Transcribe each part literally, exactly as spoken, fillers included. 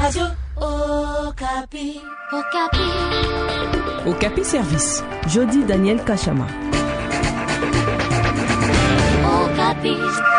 Radio Okapi. Okapi. Okapi Service. Jody Daniel Kachama. Okapi.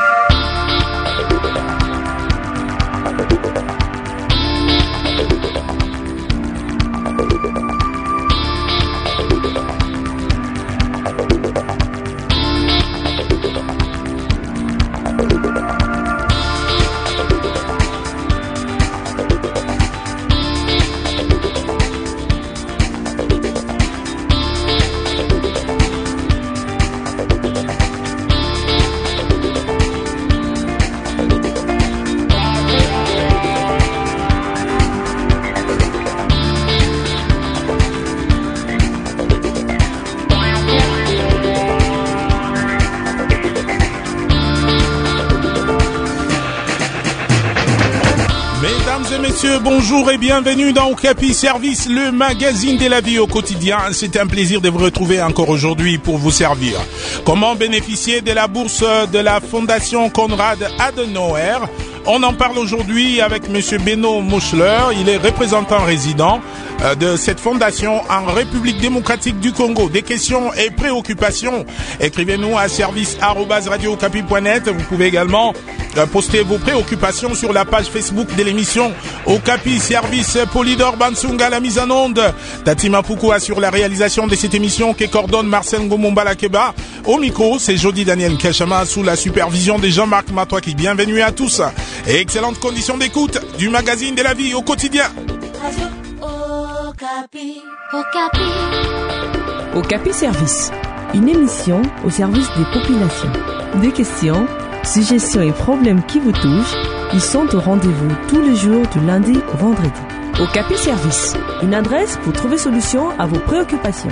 Messieurs, bonjour et bienvenue dans Okapi Service, le magazine de la vie au quotidien. C'est un plaisir de vous retrouver encore aujourd'hui pour vous servir. Comment bénéficier de la bourse de la Fondation Konrad Adenauer? On en parle aujourd'hui avec Monsieur Beno Muschler. Il est représentant résident de cette fondation en République démocratique du Congo. Des questions et préoccupations, écrivez-nous à service arobase radio okapi point net. Vous pouvez également poster vos préoccupations sur la page Facebook de l'émission Okapi Service. Polydor Bansunga la mise en onde, Tatima Pukua sur la réalisation de cette émission qui coordonne Marcel Ngomumba Lakeba. Au micro, c'est Jody Daniel Kachama sous la supervision de Jean-Marc Matouaki. Bienvenue à tous et excellentes conditions d'écoute du magazine de la vie au quotidien. Radio Okapi. Okapi. Okapi Service. Une émission au service des populations. Des questions, suggestions et problèmes qui vous touchent, ils sont au rendez-vous tous les jours du lundi au vendredi. Okapi Service, une adresse pour trouver solution à vos préoccupations.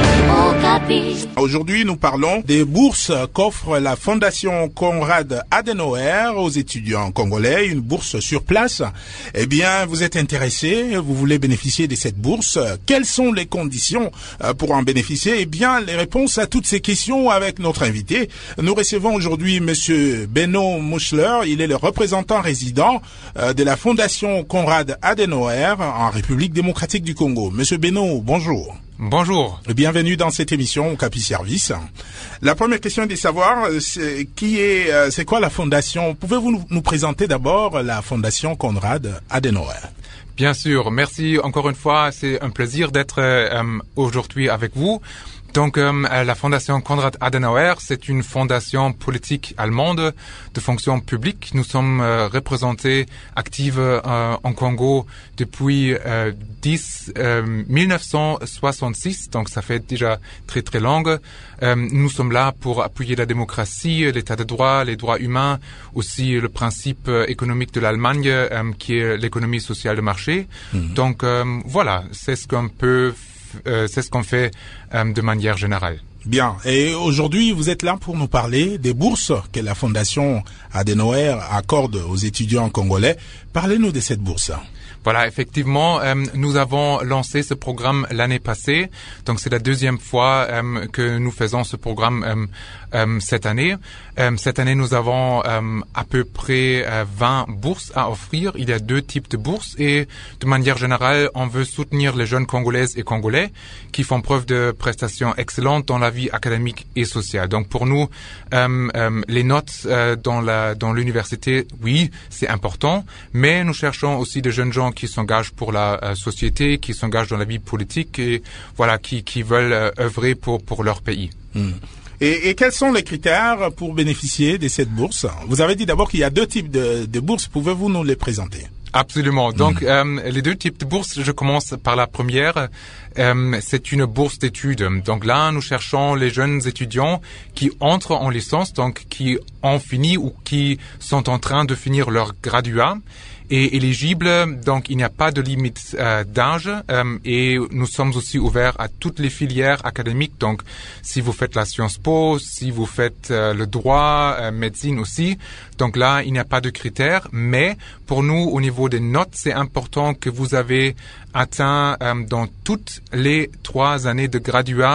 Okapi. Aujourd'hui, nous parlons des bourses qu'offre la Fondation Konrad Adenauer aux étudiants congolais, une bourse sur place. Eh bien, vous êtes intéressé, vous voulez bénéficier de cette bourse. Quelles sont les conditions pour en bénéficier? Eh bien, les réponses à toutes ces questions avec notre invité. Nous recevons aujourd'hui Monsieur Beno Muschler. Il est le représentant résident de la Fondation Konrad Adenauer en République démocratique du Congo. Monsieur Beno, bonjour. Bonjour. Bienvenue dans cette émission Okapi Service. La première question est de savoir c'est, qui est, c'est quoi la fondation? Pouvez-vous nous, nous présenter d'abord la Fondation Konrad Adenauer? Bien sûr. Merci encore une fois. C'est un plaisir d'être euh, aujourd'hui avec vous. Donc, euh, la Fondation Konrad Adenauer, c'est une fondation politique allemande de fonction publique. Nous sommes euh, représentés, actifs euh, en Congo depuis euh, dix, euh, mille neuf cent soixante-six, donc ça fait déjà très très long. Euh, nous sommes là pour appuyer la démocratie, l'état de droit, les droits humains, aussi le principe euh, économique de l'Allemagne, euh, qui est l'économie sociale de marché. Mmh. Donc euh, voilà, c'est ce qu'on peut Euh, c'est ce qu'on fait euh, de manière générale. Bien. Et aujourd'hui, vous êtes là pour nous parler des bourses que la Fondation Adenauer accorde aux étudiants congolais. Parlez-nous de cette bourse. Voilà, effectivement, euh, nous avons lancé ce programme l'année passée. Donc, c'est la deuxième fois euh, que nous faisons ce programme euh, euh, cette année. Euh, cette année, nous avons euh, à peu près euh, vingt bourses à offrir. Il y a deux types de bourses et de manière générale, on veut soutenir les jeunes Congolaises et Congolais qui font preuve de prestations excellentes dans la vie académique et sociale. Donc, pour nous, euh, euh, les notes euh, dans la dans l'université, oui, c'est important, mais nous cherchons aussi des jeunes gens qui s'engagent pour la euh, société, qui s'engagent dans la vie politique et voilà, qui qui veulent euh, œuvrer pour pour leur pays. Mmh. Et, et quels sont les critères pour bénéficier de cette bourse? Vous avez dit d'abord qu'il y a deux types de, de bourses. Pouvez-vous nous les présenter? Absolument. Donc, mmh. euh, les deux types de bourses, je commence par la première. Euh, c'est une bourse d'études. Donc là, nous cherchons les jeunes étudiants qui entrent en licence, donc qui ont fini ou qui sont en train de finir leur graduat et éligible. Donc, il n'y a pas de limite euh, d'âge euh, et nous sommes aussi ouverts à toutes les filières académiques. Donc, si vous faites la Sciences Po, si vous faites euh, le droit, euh, médecine aussi. Donc là, il n'y a pas de critères. Mais pour nous, au niveau des notes, c'est important que vous avez atteint euh, dans toutes les trois années de graduat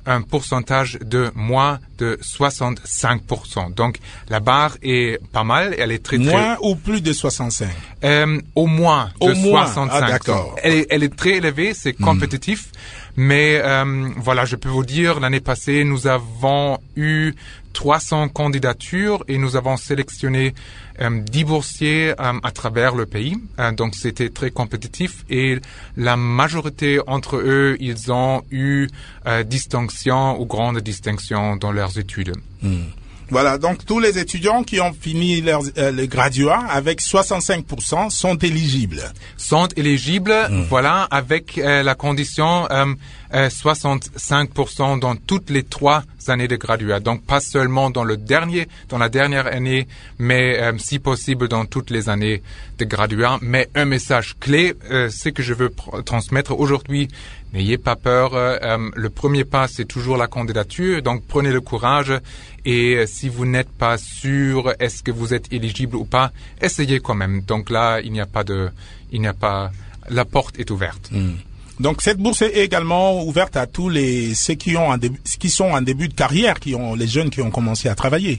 un pourcentage de moins de soixante-cinq pour cent. Donc, la barre est pas mal. Elle est très, très... Moins ou plus de soixante-cinq? Euh, au moins au de moins. soixante-cinq. Ah, d'accord. Elle est, elle est très élevée, c'est compétitif. Mmh. Mais euh, voilà, je peux vous dire, l'année passée, nous avons eu trois cents candidatures et nous avons sélectionné euh, dix boursiers euh, à travers le pays. Euh, donc, c'était très compétitif et la majorité entre eux, ils ont eu euh, distinction ou grande distinction dans leurs études. Mmh. Voilà, donc tous les étudiants qui ont fini leur, euh, le graduat avec soixante-cinq pour cent sont éligibles. Sont éligibles, mmh. voilà, avec euh, la condition euh, euh, soixante-cinq pour cent dans toutes les trois années de graduat. Donc pas seulement dans le dernier, dans la dernière année, mais euh, si possible dans toutes les années de graduat. Mais un message clé, euh, c'est que je veux pr- transmettre aujourd'hui. N'ayez pas peur. Euh, euh, le premier pas, c'est toujours la candidature. Donc, prenez le courage. Et euh, si vous n'êtes pas sûr, est-ce que vous êtes éligible ou pas, essayez quand même. Donc là, il n'y a pas de, il n'y a pas, la porte est ouverte. Mmh. Donc, cette bourse est également ouverte à tous les ceux qui ont un début, qui sont en début de carrière, qui ont les jeunes qui ont commencé à travailler.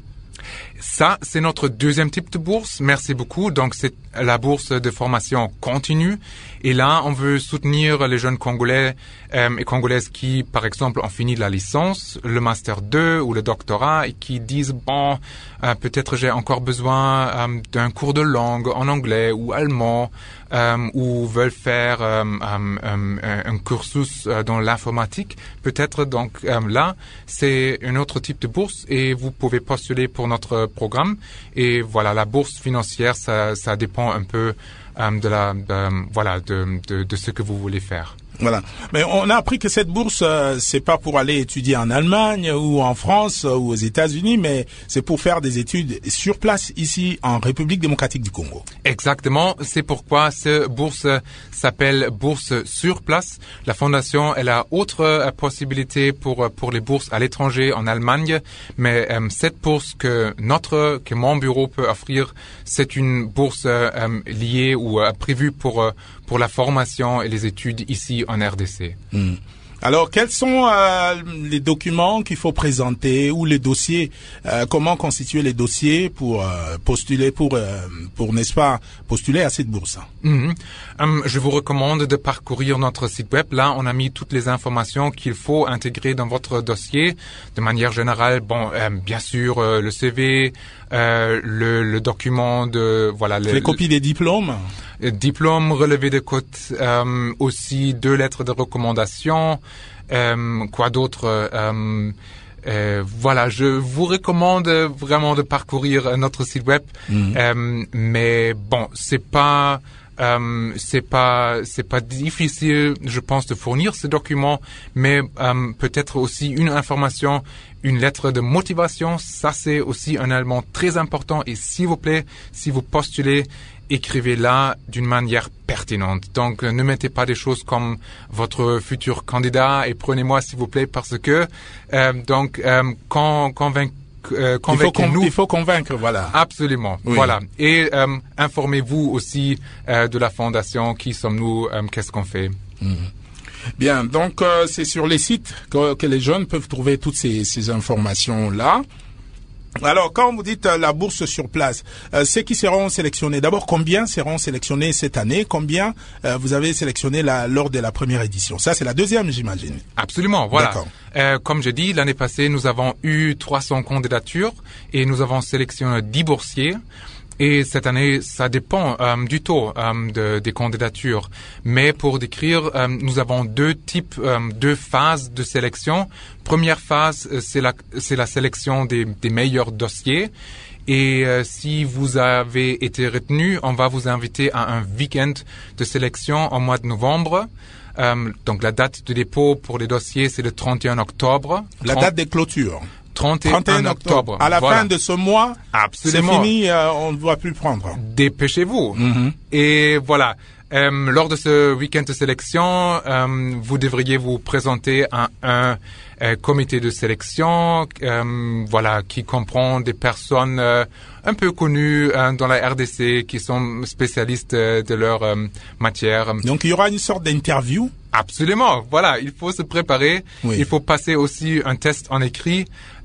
Ça, c'est notre deuxième type de bourse. Merci beaucoup. Donc, c'est la bourse de formation continue. Et là, on veut soutenir les jeunes Congolais euh, et Congolaises qui, par exemple, ont fini la licence, le Master deux ou le doctorat et qui disent, bon, euh, peut-être j'ai encore besoin euh, d'un cours de langue en anglais ou allemand euh, ou veulent faire euh, euh, euh, un cursus euh, dans l'informatique. Peut-être, donc, euh, là, c'est un autre type de bourse et vous pouvez postuler pour notre programme. Et voilà, la bourse financière, ça, ça dépend un peu euh, de la, de, voilà, de, de, de ce que vous voulez faire. Voilà. Mais on a appris que cette bourse, euh, c'est pas pour aller étudier en Allemagne ou en France ou aux États-Unis, mais c'est pour faire des études sur place ici en République démocratique du Congo. Exactement. C'est pourquoi cette bourse s'appelle bourse sur place. La fondation, elle a autre euh, possibilité pour pour les bourses à l'étranger en Allemagne, mais euh, cette bourse que notre que mon bureau peut offrir, c'est une bourse euh, liée ou euh, prévue pour euh, pour la formation et les études ici en R D C. Mmh. Alors, quels sont euh, les documents qu'il faut présenter ou les dossiers euh, comment constituer les dossiers pour euh, postuler pour euh, pour n'est-ce pas postuler à cette bourse? Mmh. Um, je vous recommande de parcourir notre site web. Là, on a mis toutes les informations qu'il faut intégrer dans votre dossier. De manière générale, bon, euh, bien sûr, euh, le C V, euh, le, le document de voilà les, les copies des diplômes. Diplôme, relevé de cote, euh, aussi deux lettres de recommandation, euh, quoi d'autre, euh, euh, voilà, je vous recommande vraiment de parcourir notre site web, mmh. euh, mais bon, c'est pas, euh, c'est pas, c'est pas difficile, je pense, de fournir ces documents, mais euh, peut-être aussi une information, une lettre de motivation, ça c'est aussi un élément très important, et s'il vous plaît, si vous postulez, écrivez-la d'une manière pertinente. Donc, ne mettez pas des choses comme votre futur candidat et prenez-moi s'il vous plaît parce que euh, donc euh, con, convainc, euh, convainquez-nous. Il faut convaincre, voilà. Absolument, oui. Voilà. Et euh, informez-vous aussi euh, de la fondation. Qui sommes-nous? euh, Qu'est-ce qu'on fait? Mmh. Bien, donc euh, c'est sur les sites que, que les jeunes peuvent trouver toutes ces, ces informations-là. Alors, quand vous dites euh, la bourse sur place, euh, ceux qui seront sélectionnés, d'abord, combien seront sélectionnés cette année? Combien euh, vous avez sélectionné la, lors de la première édition? Ça, c'est la deuxième, j'imagine. Absolument, voilà. D'accord. Euh, comme je dis, l'année passée, nous avons eu trois cents candidatures et nous avons sélectionné dix boursiers. Et cette année, ça dépend euh, du taux euh, de, des candidatures. Mais pour décrire, euh, nous avons deux types, euh, deux phases de sélection. Première phase, c'est la, c'est la sélection des, des meilleurs dossiers. Et euh, si vous avez été retenu, on va vous inviter à un week-end de sélection au mois de novembre. Euh, donc la date de dépôt pour les dossiers, c'est le trente et un octobre. La trente... date de clôture. trente et un octobre. À la voilà. fin de ce mois, absolument, c'est fini, euh, on ne doit plus prendre. Dépêchez-vous. Mm-hmm. Et voilà. Euh, lors de ce week-end de sélection, euh, vous devriez vous présenter à un euh, comité de sélection, euh, voilà, qui comprend des personnes euh, un peu connues euh, dans la R D C, qui sont spécialistes euh, de leur euh, matière. Donc il y aura une sorte d'interview. Absolument. Voilà, il faut se préparer. Oui. Il faut passer aussi un test en écrit.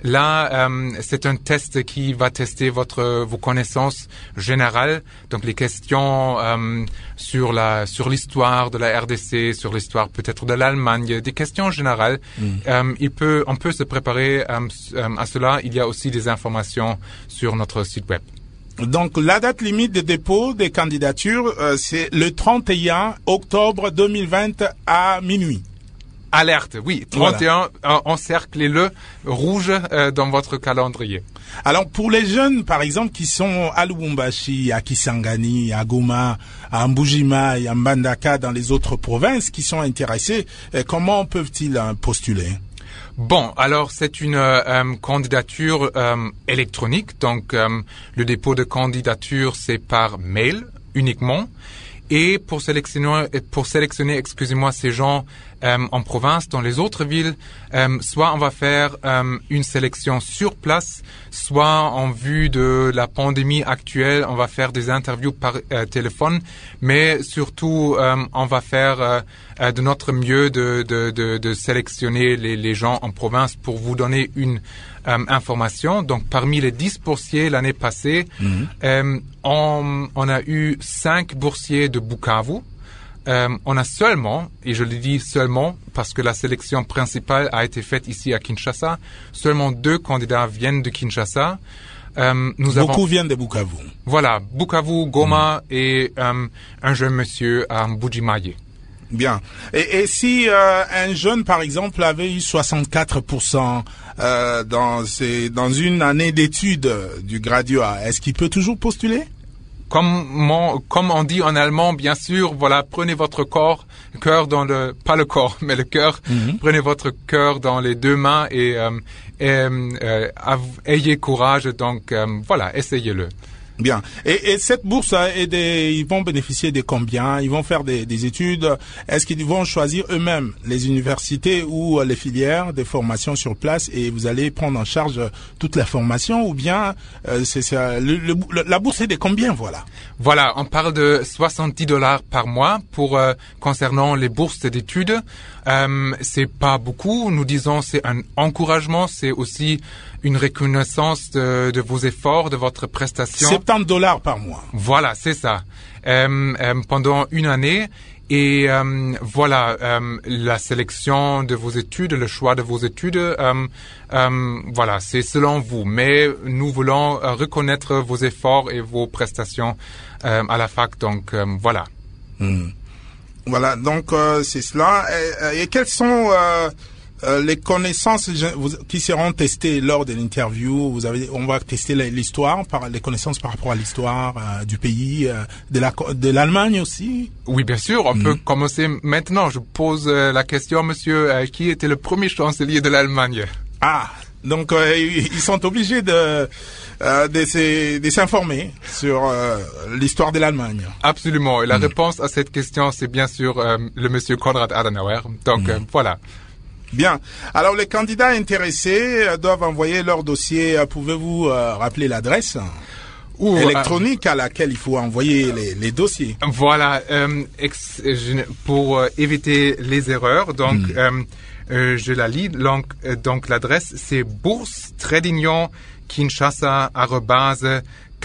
Là, euh, c'est un test qui va tester votre vos connaissances générales. Donc les questions euh, sur la sur l'histoire de la R D C, sur l'histoire peut-être de l'Allemagne, des questions générales. Mm. Euh, il peut, on peut se préparer euh, à cela. Il y a aussi des informations sur notre site web. Donc, la date limite de dépôt des candidatures, euh, c'est le trente et un octobre deux mille vingt à minuit. Alerte, oui, trente et un, voilà. Encerclez-le rouge euh, dans votre calendrier. Alors, pour les jeunes, par exemple, qui sont à Lubumbashi, à Kisangani, à Goma, à Mbujima et à Mbandaka, dans les autres provinces, qui sont intéressés, euh, comment peuvent-ils euh, postuler ? Bon, alors c'est une euh, candidature euh, électronique, donc euh, le dépôt de candidature c'est par mail uniquement. Et pour sélectionner, pour sélectionner, excusez-moi, ces gens euh, en province, dans les autres villes, euh, soit on va faire euh, une sélection sur place, soit en vue de la pandémie actuelle, on va faire des interviews par euh, téléphone, mais surtout euh, on va faire euh, de notre mieux de, de, de, de sélectionner les, les gens en province pour vous donner une euh, information. Donc parmi les dix boursiers l'année passée, mmh. euh, on, on a eu cinq boursiers de Bukavu. Euh, on a seulement, et je le dis seulement parce que la sélection principale a été faite ici à Kinshasa, seulement deux candidats viennent de Kinshasa. Euh, nous Beaucoup avons, viennent de Bukavu. Voilà, Bukavu, Goma mmh. et euh, un jeune monsieur à Mbujimaye. Bien. Et, et si euh, un jeune, par exemple, avait eu soixante-quatre pour cent euh, dans, ses, dans une année d'études du graduat, est-ce qu'il peut toujours postuler ? Comme, mon, comme on dit en allemand, bien sûr, voilà, prenez votre corps, cœur dans le, pas le corps, mais le cœur, mm-hmm. prenez votre cœur dans les deux mains et, euh, et euh, ayez courage. Donc euh, voilà, essayez-le. Bien. Et, et cette bourse, et des, ils vont bénéficier de combien ? Ils vont faire des, des études. Est-ce qu'ils vont choisir eux-mêmes les universités ou les filières de formation sur place et vous allez prendre en charge toute la formation ou bien euh, c'est, c'est le, le, la bourse est de combien, voilà ? Voilà, on parle de soixante-dix dollars par mois pour euh, concernant les bourses d'études. Euh, c'est pas beaucoup. Nous disons c'est un encouragement, c'est aussi une reconnaissance de, de vos efforts, de votre prestation. soixante-dix dollars par mois. Voilà, c'est ça. Euh, euh, pendant une année. Et euh, voilà, euh, la sélection de vos études, le choix de vos études, euh, euh, voilà, c'est selon vous. Mais nous voulons euh, reconnaître vos efforts et vos prestations euh, à la fac. Donc, euh, voilà. Mmh. Voilà, donc euh, c'est cela. Et, et quelles sont euh, euh, les connaissances qui seront testées lors de l'interview ? Vous avez, on va tester l'histoire, par les connaissances par rapport à l'histoire euh, du pays, euh, de la de l'Allemagne aussi. Oui, bien sûr. On mmh. peut commencer maintenant. Je pose euh, la question, monsieur, euh, qui était le premier chancelier de l'Allemagne ? Ah, donc euh, ils sont obligés de euh, de, de s'informer sur euh, l'histoire de l'Allemagne. Absolument. Et la mmh. réponse à cette question, c'est bien sûr euh, le monsieur Konrad Adenauer. Donc mmh. euh, voilà. Bien. Alors les candidats intéressés euh, doivent envoyer leur dossier. Euh, pouvez-vous euh, rappeler l'adresse Ou, électronique euh, à laquelle il faut envoyer les, les dossiers? Voilà. Euh, ex, je, pour euh, éviter les erreurs, donc mmh. euh, euh, je la lis. Donc, euh, donc l'adresse c'est bourse trait d'union kinshasa arobase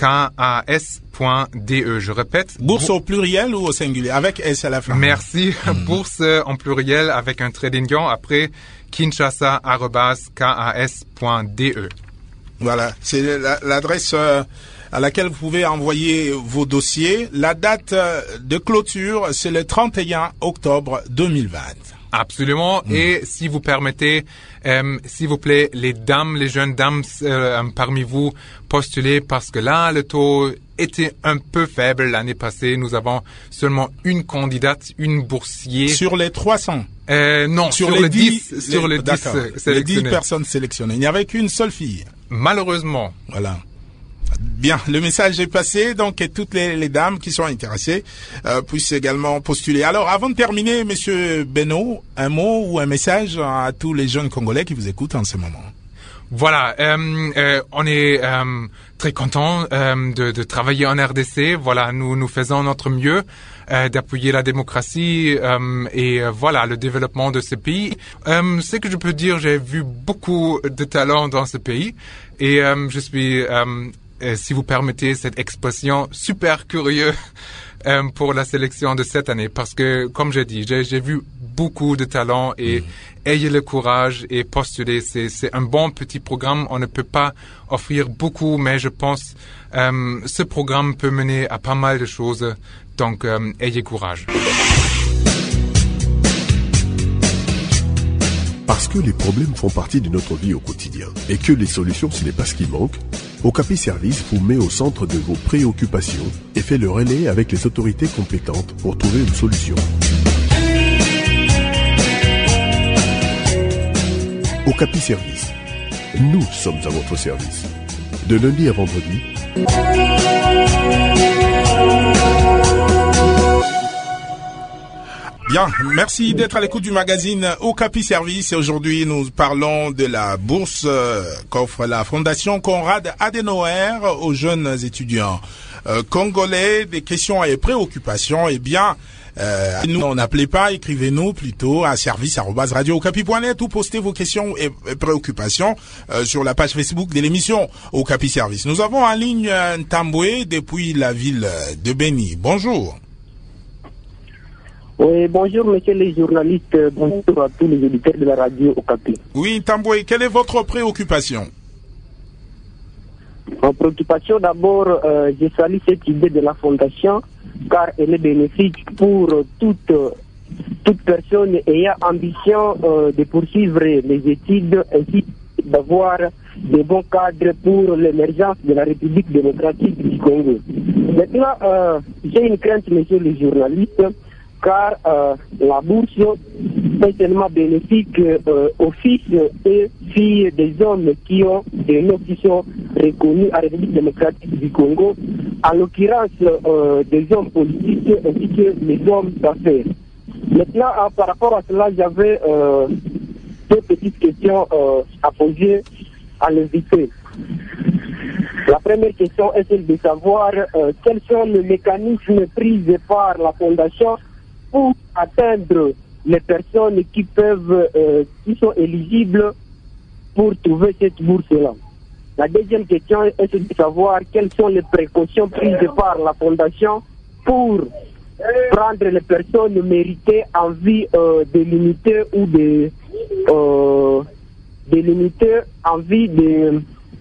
kas point de. Je répète. Bourse au pluriel ou au singulier avec S à la fin? Merci. Mmh. Bourse en pluriel avec un trait d'union après kinshasa arobase kas point de. Voilà, c'est la, l'adresse euh, à laquelle vous pouvez envoyer vos dossiers. La date euh, de clôture, c'est le trente et un octobre deux mille vingt. Absolument. Mmh. Et si vous permettez, euh, s'il vous plaît, les dames, les jeunes dames euh, parmi vous, postulez parce que là, le taux était un peu faible l'année passée. Nous avons seulement une candidate, une boursier. Sur les trois cents? Euh, non, sur, sur les dix, les, sur les, les dix sélectionnées. Les dix personnes sélectionnées. Il n'y avait qu'une seule fille. Malheureusement. Voilà. Bien, le message est passé, donc et toutes les, les dames qui sont intéressées euh, puissent également postuler. Alors, avant de terminer, Monsieur Beno, un mot ou un message à tous les jeunes Congolais qui vous écoutent en ce moment? Voilà, euh, euh, on est euh, très content euh, de, de travailler en R D C. Voilà, nous nous faisons notre mieux euh, d'appuyer la démocratie euh, et euh, voilà le développement de ce pays. Euh, ce que je peux dire, j'ai vu beaucoup de talents dans ce pays et euh, je suis, euh, euh, si vous permettez cette expression, super curieux euh, pour la sélection de cette année parce que, comme j'ai dit, j'ai, j'ai vu beaucoup de talents et mmh. ayez le courage et postulez. C'est, c'est un bon petit programme. On ne peut pas offrir beaucoup, mais je pense euh, ce programme peut mener à pas mal de choses. Donc, euh, ayez courage. Parce que les problèmes font partie de notre vie au quotidien et que les solutions, ce n'est pas ce qui manque, Okapi Service vous met au centre de vos préoccupations et fait le relais avec les autorités compétentes pour trouver une solution. Okapi Service. Nous sommes à votre service. De lundi à vendredi. Bien, merci d'être à l'écoute du magazine Okapi Service. Et aujourd'hui, nous parlons de la bourse euh, qu'offre la Fondation Konrad Adenauer aux jeunes étudiants euh, congolais. Des questions et préoccupations, eh bien... Euh, nous, on n'appelez pas, écrivez-nous plutôt à service arobase radio okapi point net ou postez vos questions et préoccupations euh, sur la page Facebook de l'émission Okapi Service. Nous avons en ligne Ntambwe depuis la ville de Beni. Bonjour. Oui, bonjour monsieur les journalistes, bonjour à tous les auditeurs de la radio Okapi. Oui, Ntambwe, quelle est votre préoccupation? En préoccupation, d'abord, euh, je salue cette idée de la Fondation, car elle est bénéfique pour toute, toute personne ayant ambition euh, de poursuivre les études ainsi d'avoir des bons cadres pour l'émergence de la République démocratique du Congo. Maintenant, euh, j'ai une crainte, messieurs les journalistes, car euh, la bourse est tellement bénéfique euh, aux fils et filles des hommes qui ont des noms qui sont reconnus à la République démocratique du Congo, en l'occurrence euh, des hommes politiques ainsi que les hommes d'affaires. Maintenant, euh, par rapport à cela, j'avais euh, deux petites questions euh, à poser à l'invité. La première question est celle de savoir euh, quels sont les mécanismes pris par la Fondation pour atteindre les personnes qui peuvent, euh, qui sont éligibles pour trouver cette bourse-là. La deuxième question est de savoir quelles sont les précautions prises par la Fondation pour prendre les personnes méritées en vue euh, de limiter ou de, euh, de limiter en vue de...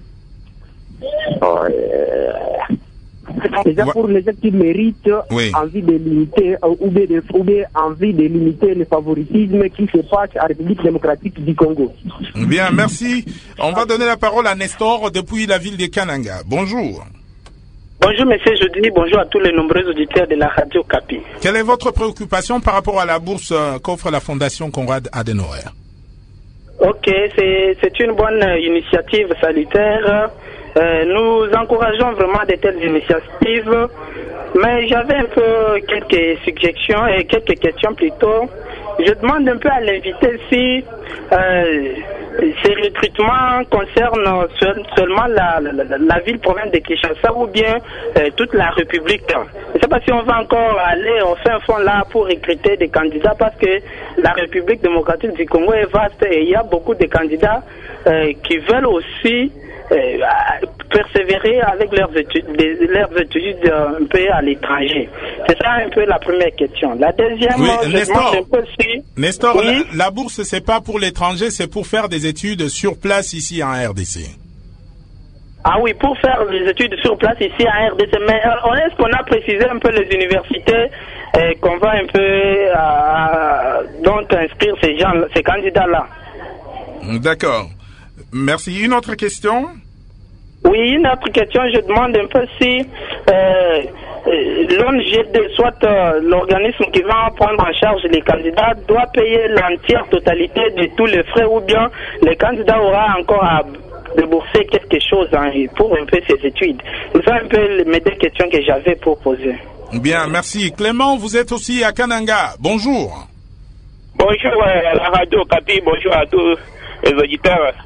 Euh, Déjà pour les gens qui méritent oui. envie de limiter ou bien, de, ou bien envie de limiter le favoritisme qui se passe à la République démocratique du Congo. Bien, merci. On va donner la parole à Nestor depuis la ville de Kananga. Bonjour. Bonjour monsieur Jody, bonjour à tous les nombreux auditeurs de la radio Okapi. Quelle est votre préoccupation par rapport à la bourse qu'offre la Fondation Konrad Adenauer? Ok, c'est, c'est une bonne initiative salutaire. Euh, nous encourageons vraiment de telles initiatives, mais j'avais un peu quelques suggestions et quelques questions plutôt. Je demande un peu à l'invité si euh, ces recrutements concernent seul, seulement la, la, la, la ville-province de Kinshasa ou bien euh, toute la République. Je ne sais pas si on va encore aller au fin fond là pour recruter des candidats parce que la République démocratique du Congo est vaste et il y a beaucoup de candidats euh, qui veulent aussi Euh, persévérer avec leurs études, des, leurs études euh, un peu à l'étranger. C'est ça un peu la première question. La deuxième, oui, je Nestor, demande un peu si... Nestor, oui? la, la bourse, c'est pas pour l'étranger, c'est pour faire des études sur place ici en R D C. Ah oui, pour faire des études sur place ici en R D C. Mais euh, est-ce qu'on a précisé un peu les universités euh, qu'on va un peu euh, donc inscrire ces gens, ces candidats-là? D'accord. Merci. Une autre question? Oui, une autre question. Je demande un peu si euh, l'O N G D, soit euh, l'organisme qui va prendre en charge les candidats, doit payer l'entière totalité de tous les frais ou bien le candidat aura encore à débourser quelque chose hein, pour un peu ses études. C'est un peu mes deux questions que j'avais pour poser. Bien, merci. Clément, vous êtes aussi à Kananga. Bonjour. Bonjour à la radio Okapi, bonjour à tous les auditeurs.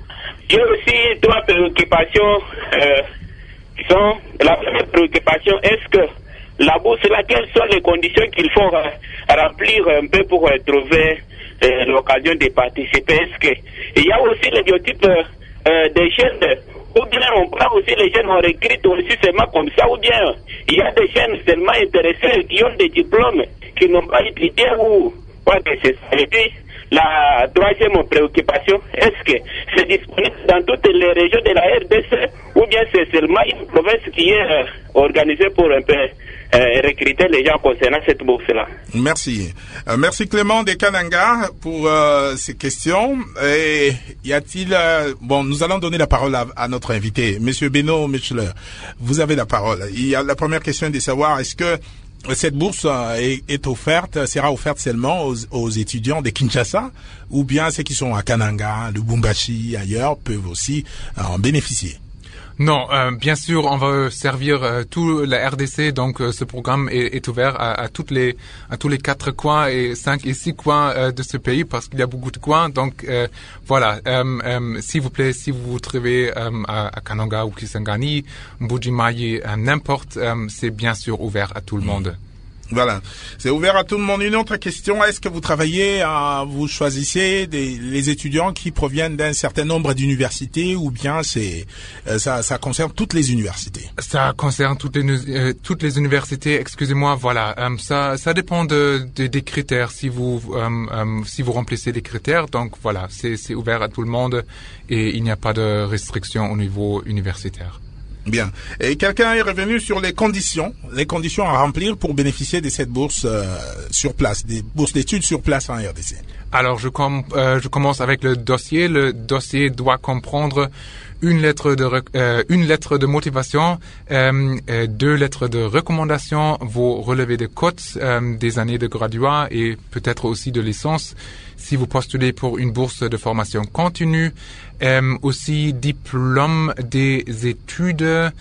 J'ai aussi trois préoccupations. Euh, sont, la première préoccupation, est-ce que la bourse, là, quelles sont les conditions qu'il faut euh, remplir un peu pour euh, trouver euh, l'occasion de participer? Est-ce que il y a aussi les biotypes euh, euh, des jeunes, ou bien on prend aussi les jeunes, on recrute aussi seulement comme ça, ou bien il y a des jeunes seulement intéressés qui ont des diplômes, qui n'ont pas étudié ou quoi que ce soit. Et puis, la troisième préoccupation, est-ce que c'est disponible dans toutes les régions de la R D C ou bien c'est seulement une province qui est euh, organisée pour un peu euh, recruter les gens concernant cette bourse-là? Merci. Euh, merci Clément de Kananga pour euh, ces questions. Et y a-t-il... Euh, bon, nous allons donner la parole à, à notre invité, Monsieur Beno Michler. Vous avez la parole. Il y a la première question de savoir, est-ce que cette bourse est, est offerte, sera offerte seulement aux, aux étudiants de Kinshasa, ou bien ceux qui sont à Kananga, Lubumbashi, ailleurs, peuvent aussi en bénéficier? Non, euh, bien sûr, on va servir euh, tout la R D C, donc euh, ce programme est, est ouvert à, à toutes les à tous les quatre coins et cinq et six coins euh, de ce pays parce qu'il y a beaucoup de coins. Donc euh, voilà, euh, euh, s'il vous plaît, si vous vous trouvez euh, à, à Kananga ou Kisangani, Mbuji-Mayi, euh, n'importe, euh, c'est bien sûr ouvert à tout le monde. Voilà, c'est ouvert à tout le monde. Une autre question, est-ce que vous travaillez, à, vous choisissez des, les étudiants qui proviennent d'un certain nombre d'universités ou bien c'est euh, ça, ça concerne toutes les universités? Ça concerne toutes les euh, toutes les universités. Excusez-moi, voilà, euh, ça ça dépend de, de des critères. Si vous euh, euh, si vous remplissez les critères, donc voilà, c'est c'est ouvert à tout le monde et il n'y a pas de restrictions au niveau universitaire. Bien. Et quelqu'un est revenu sur les conditions, les conditions à remplir pour bénéficier de cette bourse euh, sur place, des bourses d'études sur place en R D C. Alors, je, com- euh, je commence avec le dossier. Le dossier doit comprendre une lettre de re- euh, une lettre de motivation, euh, euh, deux lettres de recommandation, vos relevés de cotes euh, des années de graduat et peut-être aussi de licence. Si vous postulez pour une bourse de formation continue, euh, aussi diplôme des études, euh,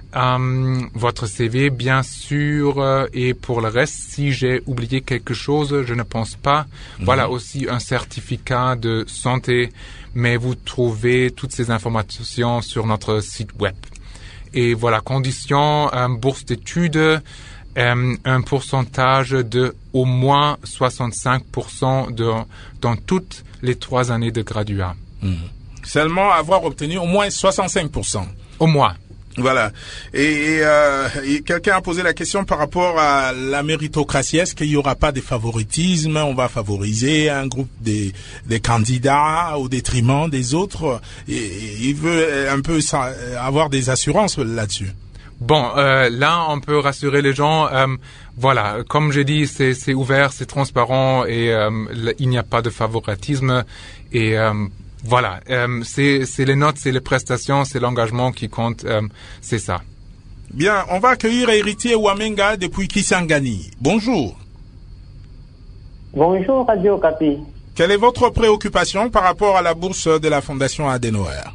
votre C V bien sûr, euh, et pour le reste, si j'ai oublié quelque chose, je ne pense pas. Mmh. Voilà aussi un certificat de santé, mais vous trouvez toutes ces informations sur notre site web. Et voilà, conditions, euh, bourse d'études, Euh, un pourcentage de au moins soixante-cinq pour cent de, dans toutes les trois années de graduat. Mmh. Seulement avoir obtenu au moins soixante-cinq pour cent. Au moins. Voilà. Et, et, euh, et quelqu'un a posé la question par rapport à la méritocratie. Est-ce qu'il n'y aura pas de favoritisme? On va favoriser un groupe des, des candidats au détriment des autres. Et, et il veut un peu avoir des assurances là-dessus. Bon, euh, là, on peut rassurer les gens. Euh, voilà, comme j'ai dit, c'est, c'est ouvert, c'est transparent et euh, il n'y a pas de favoritisme. Et euh, voilà, euh, c'est, c'est les notes, c'est les prestations, c'est l'engagement qui compte. Euh, c'est ça. Bien, on va accueillir Héritier Wamenga depuis Kisangani. Bonjour. Bonjour, Radio Okapi. Quelle est votre préoccupation par rapport à la bourse de la Fondation Adenauer?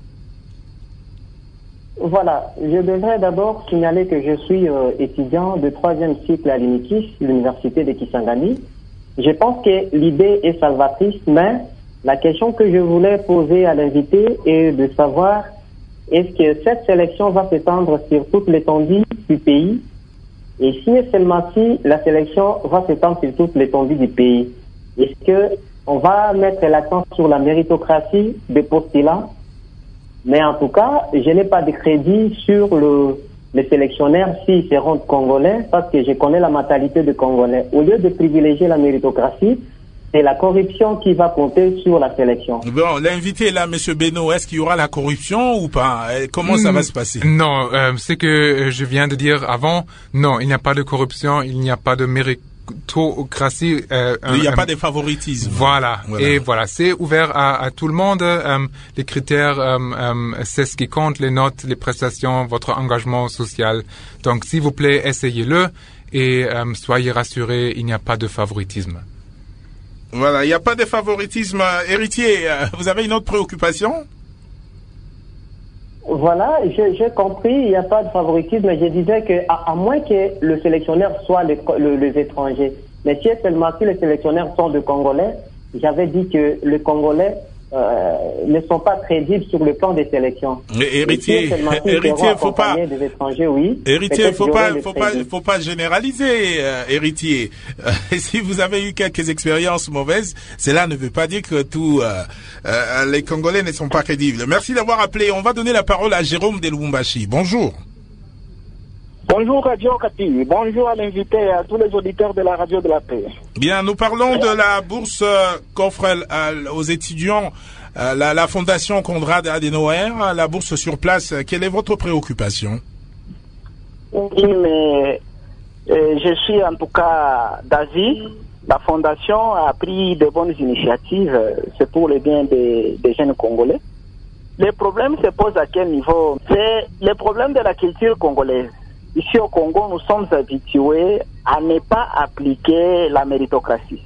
Voilà, je devrais d'abord signaler que je suis euh, étudiant de troisième cycle à l'I N I K I S, l'université de Kisangani. Je pense que l'idée est salvatrice, mais la question que je voulais poser à l'invité est de savoir est-ce que cette sélection va s'étendre sur toute l'étendue du pays? Et si et seulement si la sélection va s'étendre sur toute l'étendue du pays, est-ce que on va mettre l'accent sur la méritocratie des postulants? Mais en tout cas, je n'ai pas de crédit sur le, les sélectionnaires s'ils se rendent congolais, parce que je connais la mentalité des Congolais. Au lieu de privilégier la méritocratie, c'est la corruption qui va compter sur la sélection. Bon, l'invité est là, Monsieur Beno. Est-ce qu'il y aura la corruption ou pas? Comment ça va se passer? Non, euh, c'est que je viens de dire avant. Non, il n'y a pas de corruption, il n'y a pas de méritocratie. Euh, il n'y a euh, pas de favoritisme. Voilà. voilà. Et voilà, c'est ouvert à, à tout le monde. Euh, les critères, euh, euh, c'est ce qui compte, les notes, les prestations, votre engagement social. Donc, s'il vous plaît, essayez-le et euh, soyez rassurés, il n'y a pas de favoritisme. Voilà, il n'y a pas de favoritisme. Héritier, vous avez une autre préoccupation? Voilà, j'ai, j'ai compris, il n'y a pas de favoritisme, mais je disais que à, à moins que le sélectionneur soit les, le, les étrangers, mais si seulement si les sélectionneurs sont de Congolais, j'avais dit que le Congolais euh, ne sont pas crédibles sur le plan des sélections. Mais héritier, héritier, faut pas, des étrangers, oui. héritier, faut pas, faut pas, faut pas généraliser, euh, héritier. Euh, si vous avez eu quelques expériences mauvaises, cela ne veut pas dire que tous euh, euh, les Congolais ne sont pas crédibles. Merci d'avoir appelé. On va donner la parole à Jérôme de Lubumbashi. Bonjour. Bonjour Radio Okapi, bonjour à l'invité et à tous les auditeurs de la Radio de la Paix. Bien, nous parlons de la bourse euh, qu'offre euh, aux étudiants euh, la, la Fondation Konrad Adenauer, la bourse sur place. Quelle est votre préoccupation? Oui, mais euh, je suis en tout cas d'avis. La Fondation a pris de bonnes initiatives, c'est pour le bien des, des jeunes Congolais. Le problème se pose à quel niveau? C'est le problème de la culture congolaise. Ici au Congo, nous sommes habitués à ne pas appliquer la méritocratie.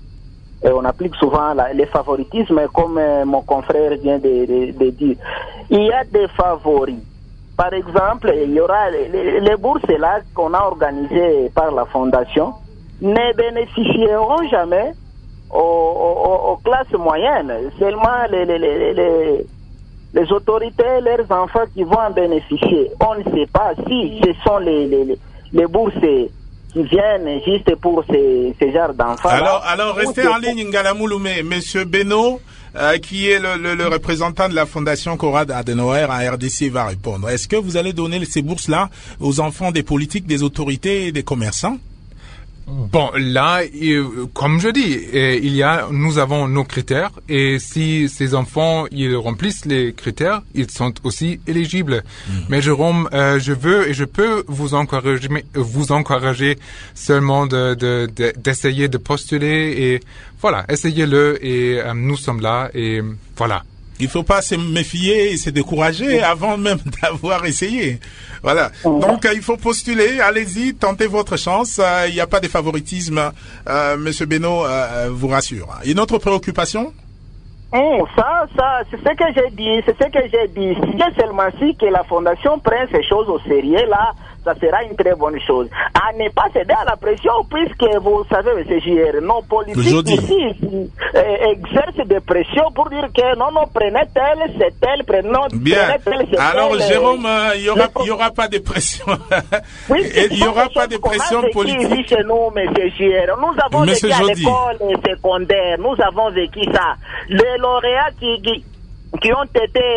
Et on applique souvent la, les favoritismes, comme euh, mon confrère vient de, de, de dire. Il y a des favoris. Par exemple, il y aura les, les, les bourses là qu'on a organisées par la Fondation ne bénéficieront jamais aux, aux, aux classes moyennes. Seulement les, les, les, les les autorités, leurs enfants qui vont en bénéficier. On ne sait pas si ce sont les, les, les bourses qui viennent juste pour ces, ces genres d'enfants. Alors, alors restez en ligne, Ngalamouloumé. Monsieur Beno, euh, qui est le, le, le représentant de la Fondation Konrad Adenauer à R D C, va répondre. Est-ce que vous allez donner ces bourses-là aux enfants des politiques, des autorités et des commerçants? Bon, là, comme je dis, il y a, nous avons nos critères et si ces enfants ils remplissent les critères, ils sont aussi éligibles. Mmh. Mais Jérôme, euh, je veux et je peux vous encourager, vous encourager seulement de, de, de d'essayer de postuler et voilà, essayez-le et euh, nous sommes là et voilà. Il faut pas se méfier et se décourager avant même d'avoir essayé. Voilà. Donc, euh, il faut postuler. Allez-y, tentez votre chance. Il euh, n'y a pas de favoritisme. Euh, Monsieur Beno euh, vous rassure. Une autre préoccupation? Oh, ça, ça, c'est ce que j'ai dit. C'est ce que j'ai dit. C'est seulement si que la Fondation prend ces choses au sérieux, là, ça sera une très bonne chose. À ne pas céder à la pression, puisque vous savez, M. J R, nos politiques ici euh, exercent des pressions pour dire que non, non, prenez tel, c'est tel, prenez Bien. tel, c'est tel. Alors, Jérôme, il n'y aura, y aura pas de pression. Oui, il n'y aura pas de pression politique. Ici chez nous, M. J R, nous avons Monsieur vécu à Jody. l'école secondaire, nous avons vécu ça. Les lauréats qui, qui qui ont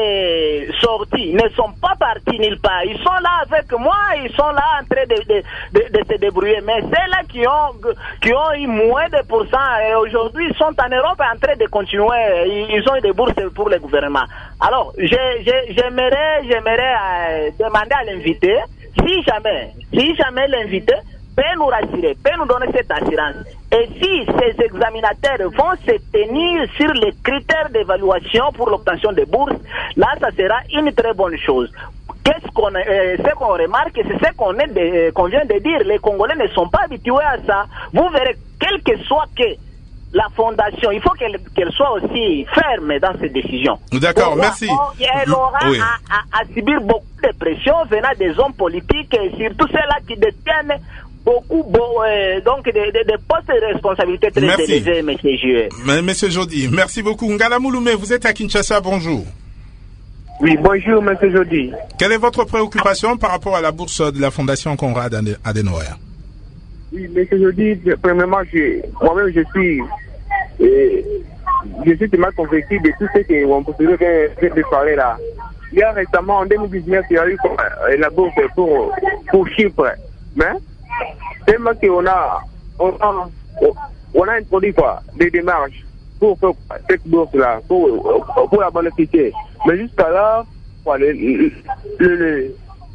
été sortis ne sont pas partis nulle part. Ils sont là avec moi, ils sont là en train de, de, de, de se débrouiller. Mais ceux-là qui ont, qui ont eu moins de pourcents, et aujourd'hui, ils sont en Europe en train de continuer. Ils ont eu des bourses pour le gouvernement. Alors, je, je, j'aimerais, j'aimerais euh, demander à l'invité, si jamais, si jamais l'invité peut nous rassurer, peut nous donner cette assurance. Et si ces examinateurs vont se tenir sur les critères d'évaluation pour l'obtention des bourses, là, ça sera une très bonne chose. Qu'est-ce qu'on, euh, ce qu'on remarque, c'est ce qu'on, est de, qu'on vient de dire. Les Congolais ne sont pas habitués à ça. Vous verrez, quel que soit que la Fondation, il faut qu'elle, qu'elle soit aussi ferme dans ses décisions. D'accord, Pourquoi merci. Elle aura oui. à, à, à subir beaucoup de pression venant des hommes politiques, et surtout ceux-là qui détiennent beaucoup, bon, euh, donc des de, de postes de responsabilité très merci. élevés, monsieur Jué. Monsieur Jody, merci beaucoup. Ngalamouloumé, vous êtes à Kinshasa, bonjour. Oui, bonjour, monsieur Jody. Quelle est votre préoccupation par rapport à la bourse de la Fondation Konrad Adenauer? Oui, monsieur Jody, premièrement, je, moi-même, je suis, euh, je suis tellement convaincu de tout ce qu'on peut faire de parler là. Il y a récemment, en deux mille dix-neuf, il y a eu euh, la bourse pour, pour Chypre. Mais, tellement qu'on a, on a, on a introduit quoi, des démarches pour faire cette bourse-là, pour, pour la bénéficier. Mais jusqu'à là, quoi, le, le, le,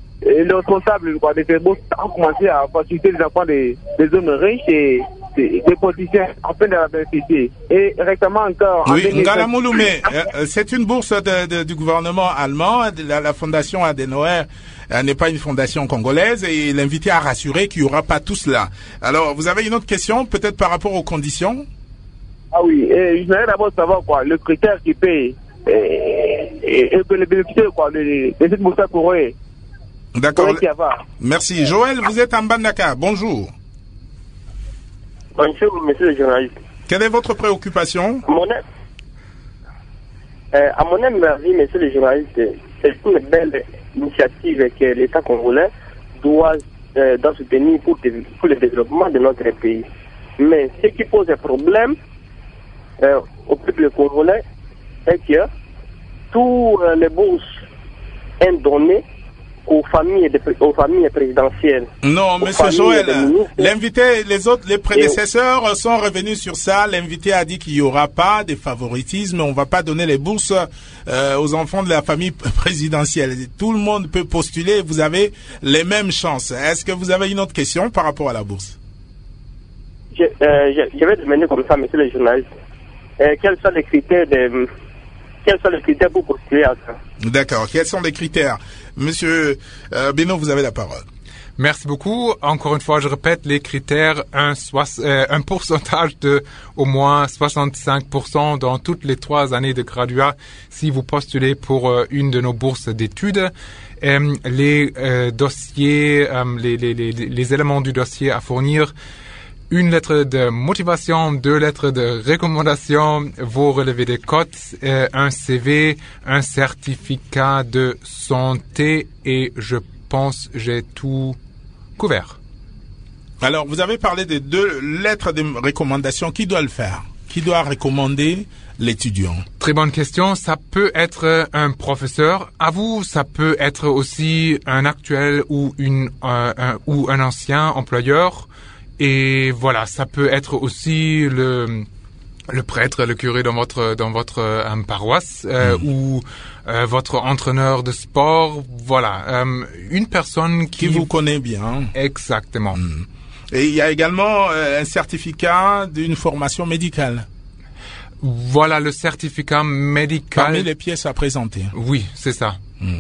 le responsable quoi, de cette bourse a commencé à faciliter les enfants des, des hommes riches et des, des politiciens afin de la bénéficier. Et récemment encore... Oui, Ngalamouloumé, euh, c'est une bourse de, de, du gouvernement allemand, de la, la Fondation Adenauer euh, n'est pas une fondation congolaise et l'invité a rassuré qu'il n'y aura pas tout cela. Alors, vous avez une autre question, peut-être par rapport aux conditions? Ah oui, et je voudrais d'abord savoir quoi, le critère qui paye et, et, et que les bénéficiaires quoi, de, de cette bourse pour eux. D'accord. Merci. Joël, vous êtes en Bandaka. Bonjour. Bonjour, monsieur le journaliste. Quelle est votre préoccupation? Mon, Euh, à mon avis, messieurs les journalistes, c'est une belle initiative que l'État congolais doit, euh, doit soutenir pour, pour le développement de notre pays. Mais ce qui pose un problème euh, au peuple congolais est que tous euh, les bourses sont donnés aux familles, de, aux familles présidentielles. Non, monsieur Joël, l'invité, les autres, les prédécesseurs et... sont revenus sur ça. L'invité a dit qu'il n'y aura pas de favoritisme. On ne va pas donner les bourses euh, aux enfants de la famille présidentielle. Tout le monde peut postuler. Vous avez les mêmes chances. Est-ce que vous avez une autre question par rapport à la bourse? Je, euh, je, je vais demander comme ça, monsieur le journaliste. Euh, quels sont les critères de... Quels sont les critères pour postuler à ça? D'accord. Quels sont les critères? Monsieur euh, Beno, vous avez la parole. Merci beaucoup. Encore une fois, je répète les critères. Un, soix, euh, un pourcentage de au moins soixante-cinq pour cent dans toutes les trois années de graduat si vous postulez pour euh, une de nos bourses d'études. Euh, les euh, dossiers, euh, les, les, les, les éléments du dossier à fournir. Une lettre de motivation, deux lettres de recommandation, vos relevés des cotes, euh, un C V, un certificat de santé et je pense j'ai tout couvert. Alors, vous avez parlé de deux lettres de recommandation. Qui doit le faire? Qui doit recommander l'étudiant? Très bonne question. Ça peut être un professeur. À vous, ça peut être aussi un actuel ou, une, euh, un, ou un ancien employeur. Et voilà, ça peut être aussi le le prêtre, le curé dans votre dans votre euh, paroisse euh, mmh. ou euh, votre entraîneur de sport. Voilà, euh, une personne qui, qui vous connaît bien. Exactement. Mmh. Et il y a également euh, un certificat d'une formation médicale. Voilà le certificat médical. Parmi les pièces à présenter. Oui, c'est ça. Mmh.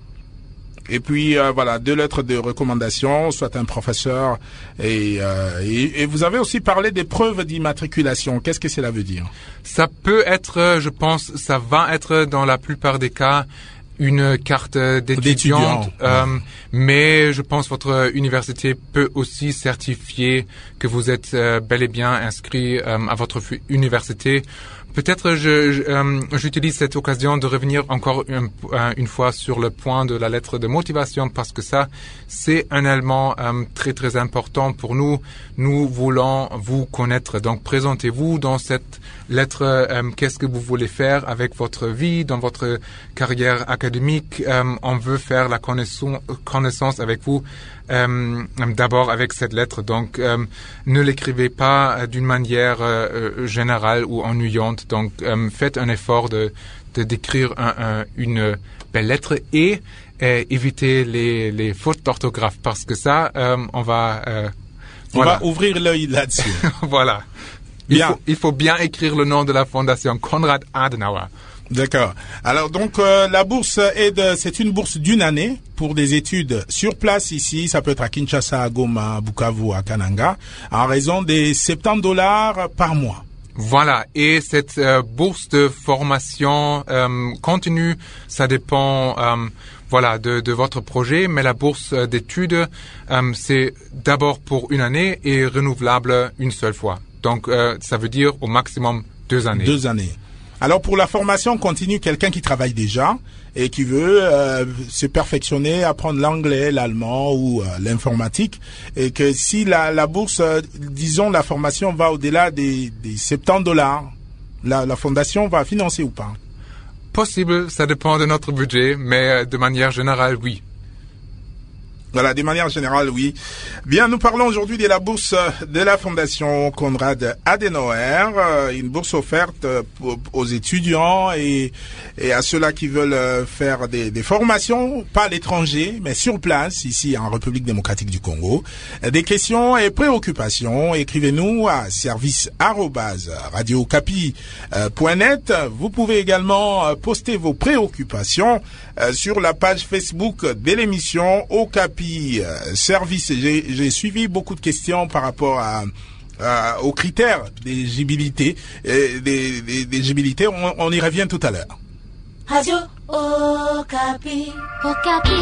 Et puis euh, voilà, deux lettres de recommandation, soit un professeur et, euh, et, et vous avez aussi parlé des preuves d'immatriculation. Qu'est-ce que cela veut dire? Ça peut être, je pense, ça va être dans la plupart des cas une carte d'étudiante, euh, ouais. mais je pense votre université peut aussi certifier que vous êtes euh, bel et bien inscrit euh, à votre université. Peut-être je, je, euh, j'utilise cette occasion de revenir encore une, une fois sur le point de la lettre de motivation parce que ça, c'est un élément euh, très très important pour nous. Nous voulons vous connaître. Donc présentez-vous dans cette lettre. Euh, qu'est-ce que vous voulez faire avec votre vie, dans votre carrière académique. Euh, on veut faire la connaissance, connaissance avec vous. Euh, d'abord avec cette lettre, donc euh, ne l'écrivez pas d'une manière euh, générale ou ennuyante. Donc euh, faites un effort de, de d'écrire un, un, une belle lettre et euh, évitez les, les fautes d'orthographe parce que ça, euh, on va euh, on voilà. va ouvrir l'œil là-dessus. Voilà. Il faut, il faut bien écrire le nom de la fondation Konrad Adenauer. D'accord. Alors donc euh, la bourse est de, c'est une bourse d'une année pour des études sur place ici. Ça peut être à Kinshasa, à Goma, à Bukavu, à Kananga, en raison des soixante-dix dollars par mois. Voilà. Et cette euh, bourse de formation euh, continue, ça dépend. Euh, Voilà, de, de votre projet, mais la bourse d'études, euh, c'est d'abord pour une année et renouvelable une seule fois. Donc, euh, ça veut dire au maximum deux années. Deux années. Alors, pour la formation continue, quelqu'un qui travaille déjà et qui veut euh, se perfectionner, apprendre l'anglais, l'allemand ou euh, l'informatique, et que si la, la bourse, euh, disons, la formation va au-delà des, des soixante-dix dollars, la, la fondation va financer ou pas? Possible, ça dépend de notre budget, mais de manière générale, oui. Voilà, de manière générale, oui. Bien, nous parlons aujourd'hui de la bourse de la Fondation Konrad Adenauer, une bourse offerte aux étudiants et, et à ceux-là qui veulent faire des, des formations, pas à l'étranger, mais sur place, ici en République démocratique du Congo. Des questions et préoccupations, écrivez-nous à service arobase radio okapi point net. Vous pouvez également poster vos préoccupations sur la page Facebook de l'émission Okapi Service. J'ai, j'ai suivi beaucoup de questions par rapport à, à aux critères d'éligibilité. Des, des, d'éligibilité. On, on y revient tout à l'heure. Radio Okapi, Okapi.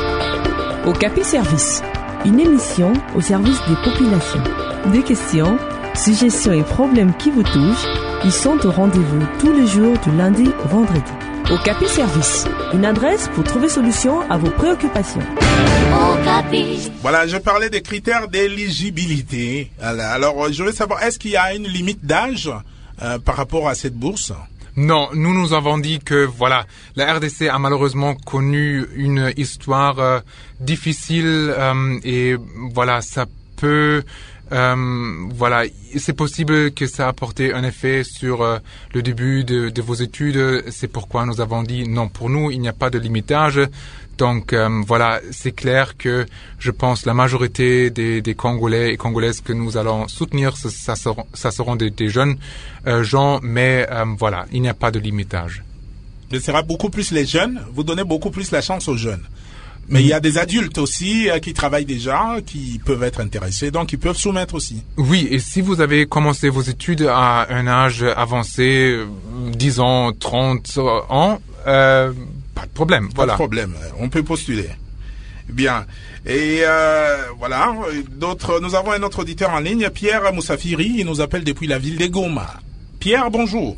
Okapi Service, une émission au service des populations. Des questions, suggestions et problèmes qui vous touchent, ils sont au rendez-vous tous les jours du lundi au vendredi. Okapi Service, une adresse pour trouver solution à vos préoccupations. Okapi. Voilà, je parlais des critères d'éligibilité. Alors, je veux savoir, est-ce qu'il y a une limite d'âge euh, par rapport à cette bourse? Non, nous nous avons dit que voilà, la R D C a malheureusement connu une histoire euh, difficile euh, et voilà, ça peut euh, voilà, c'est possible que ça a apporté un effet sur euh, le début de, de vos études. C'est pourquoi nous avons dit non, pour nous il n'y a pas de limitage. Donc euh, voilà, c'est clair que je pense la majorité des, des Congolais et Congolaises que nous allons soutenir, ça, ça seront, ça seront des, des jeunes euh, gens, mais euh, voilà, il n'y a pas de limitage. Ce sera beaucoup plus les jeunes, vous donnez beaucoup plus la chance aux jeunes. Mais mmh. il y a des adultes aussi euh, qui travaillent déjà, qui peuvent être intéressés, donc ils peuvent soumettre aussi. Oui, et si vous avez commencé vos études à un âge avancé, dix ans, trente ans, euh, pas de problème. Pas voilà. de problème, on peut postuler. Bien. Et euh, voilà, d'autres. Nous avons un autre auditeur en ligne, Pierre Moussafiri, il nous appelle depuis la ville de Goma. Pierre, bonjour.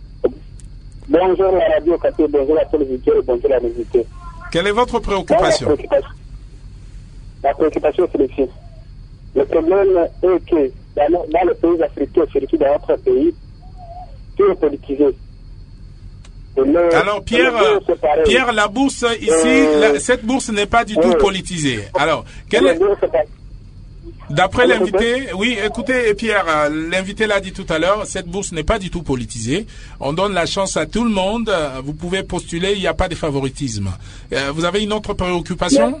Bonjour la radio Okapi, bonjour à tous les auditeurs, bonjour à l'invité. Quelle est votre préoccupation? La préoccupation, la préoccupation c'est ceci. Le problème est que dans, dans les pays africains, surtout dans notre pays, tout est politisé. Le, Alors Pierre, le Pierre, la bourse ici, euh, la, cette bourse n'est pas du tout euh, politisée. Alors, quelle est, d'après l'invité, oui, écoutez Pierre, l'invité l'a dit tout à l'heure, cette bourse n'est pas du tout politisée. On donne la chance à tout le monde. Vous pouvez postuler, il n'y a pas de favoritisme. Euh, vous avez une autre préoccupation?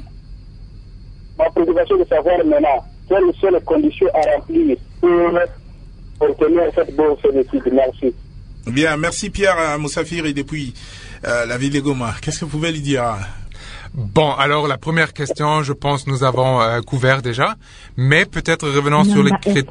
Ma préoccupation est de savoir maintenant quelles sont les conditions à remplir pour obtenir cette bourse d'études. Merci. Bien, merci Pierre Moussafiri depuis euh, la ville de Goma. Qu'est-ce que vous pouvez lui dire? Bon, alors la première question, je pense nous avons euh, couvert déjà, mais peut-être revenons sur les critères.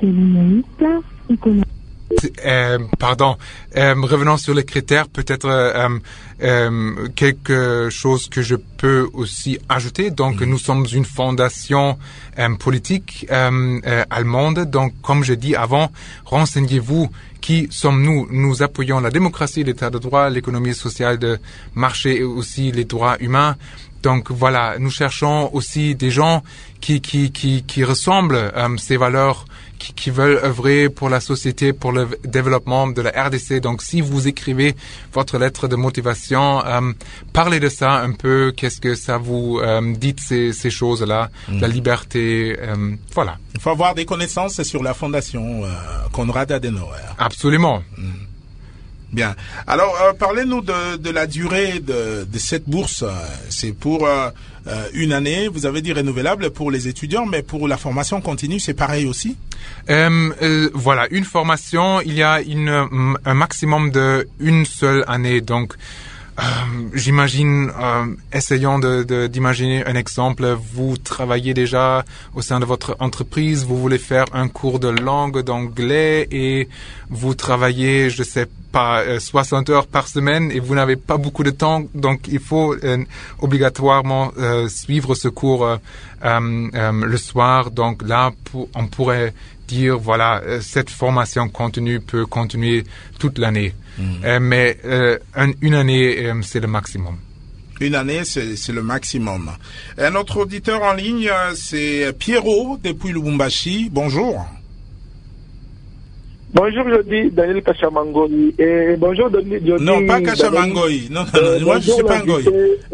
Euh, pardon, euh, revenons sur les critères, peut-être euh, euh, quelque chose que je peux aussi ajouter. Donc, mmh. nous sommes une fondation euh, politique euh, euh, allemande. Donc, comme je dis avant, renseignez-vous. Qui sommes-nous? Nous appuyons la démocratie, l'état de droit, l'économie sociale de marché et aussi les droits humains. Donc voilà, nous cherchons aussi des gens qui qui qui qui ressemblent à euh, ces valeurs, qui qui veulent œuvrer pour la société, pour le développement de la R D C. Donc si vous écrivez votre lettre de motivation, euh, parlez de ça un peu. Qu'est-ce que ça vous euh, dit ces ces choses-là, mmh. la liberté, euh, voilà. Il faut avoir des connaissances sur la fondation euh, Konrad Adenauer. Absolument. Mmh. Bien. Alors, euh, parlez-nous de, de la durée de, de cette bourse. C'est pour euh, une année, vous avez dit renouvelable pour les étudiants, mais pour la formation continue, c'est pareil aussi? euh, euh, Voilà, une formation, il y a une, un maximum de une seule année. Donc, euh, j'imagine, euh, essayons de, de, d'imaginer un exemple. Vous travaillez déjà au sein de votre entreprise, vous voulez faire un cours de langue d'anglais et vous travaillez, je sais pas, soixante heures par semaine et vous n'avez pas beaucoup de temps, donc il faut euh, obligatoirement euh, suivre ce cours euh, euh, le soir. Donc là, pour, on pourrait dire, voilà, euh, cette formation continue peut continuer toute l'année. Mmh. Euh, mais euh, un, une année, euh, c'est le maximum. Une année, c'est, c'est le maximum. Un autre auditeur en ligne, c'est Pierrot depuis Lubumbashi. Bonjour. Bonjour, je dis Daniel Kachamangoyi. Et bonjour, Daniel. Je non, dis pas Kachamangoyi. Non, non, non, moi je suis pas un goy.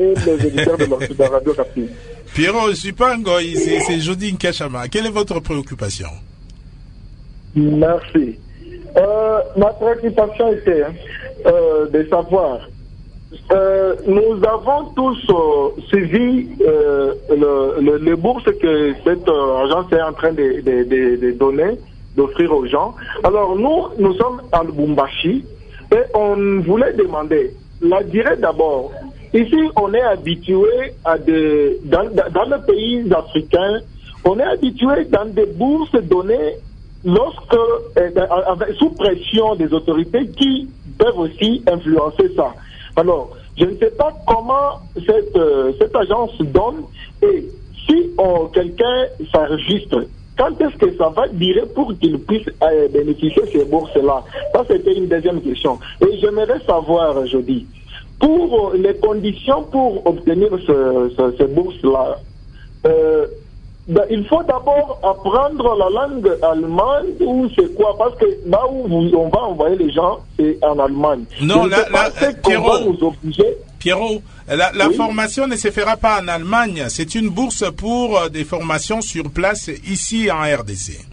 Pierrot, je suis pas un goy. C'est, c'est Jodine Kachama. Quelle est votre préoccupation? Merci. Euh, ma préoccupation était euh, de savoir. Euh, nous avons tous euh, suivi euh, le, le, les bourses que cette euh, agence est en train de, de, de, de donner, d'offrir aux gens. Alors nous, nous sommes en Lubumbashi et on voulait demander la durée d'abord. Ici, on est habitué à des, dans, dans les pays africains, on est habitué dans des bourses données lorsque, euh, avec, sous pression des autorités qui peuvent aussi influencer ça. Alors, je ne sais pas comment cette, euh, cette agence donne et si on, quelqu'un s'enregistre, quand est-ce que ça va durer pour qu'il puisse euh, bénéficier de ces bourses-là? Ça, c'était une deuxième question. Et j'aimerais savoir, je dis, pour les conditions pour obtenir ce, ce, ces bourses-là, euh, ben, il faut d'abord apprendre la langue allemande ou c'est quoi? Parce que là où vous, on va envoyer les gens, c'est en Allemagne. Non, là, là, Pierrot, va nous obliger. Pierrot, la, la oui. formation ne se fera pas en Allemagne. C'est une bourse pour euh, des formations sur place ici en R D C.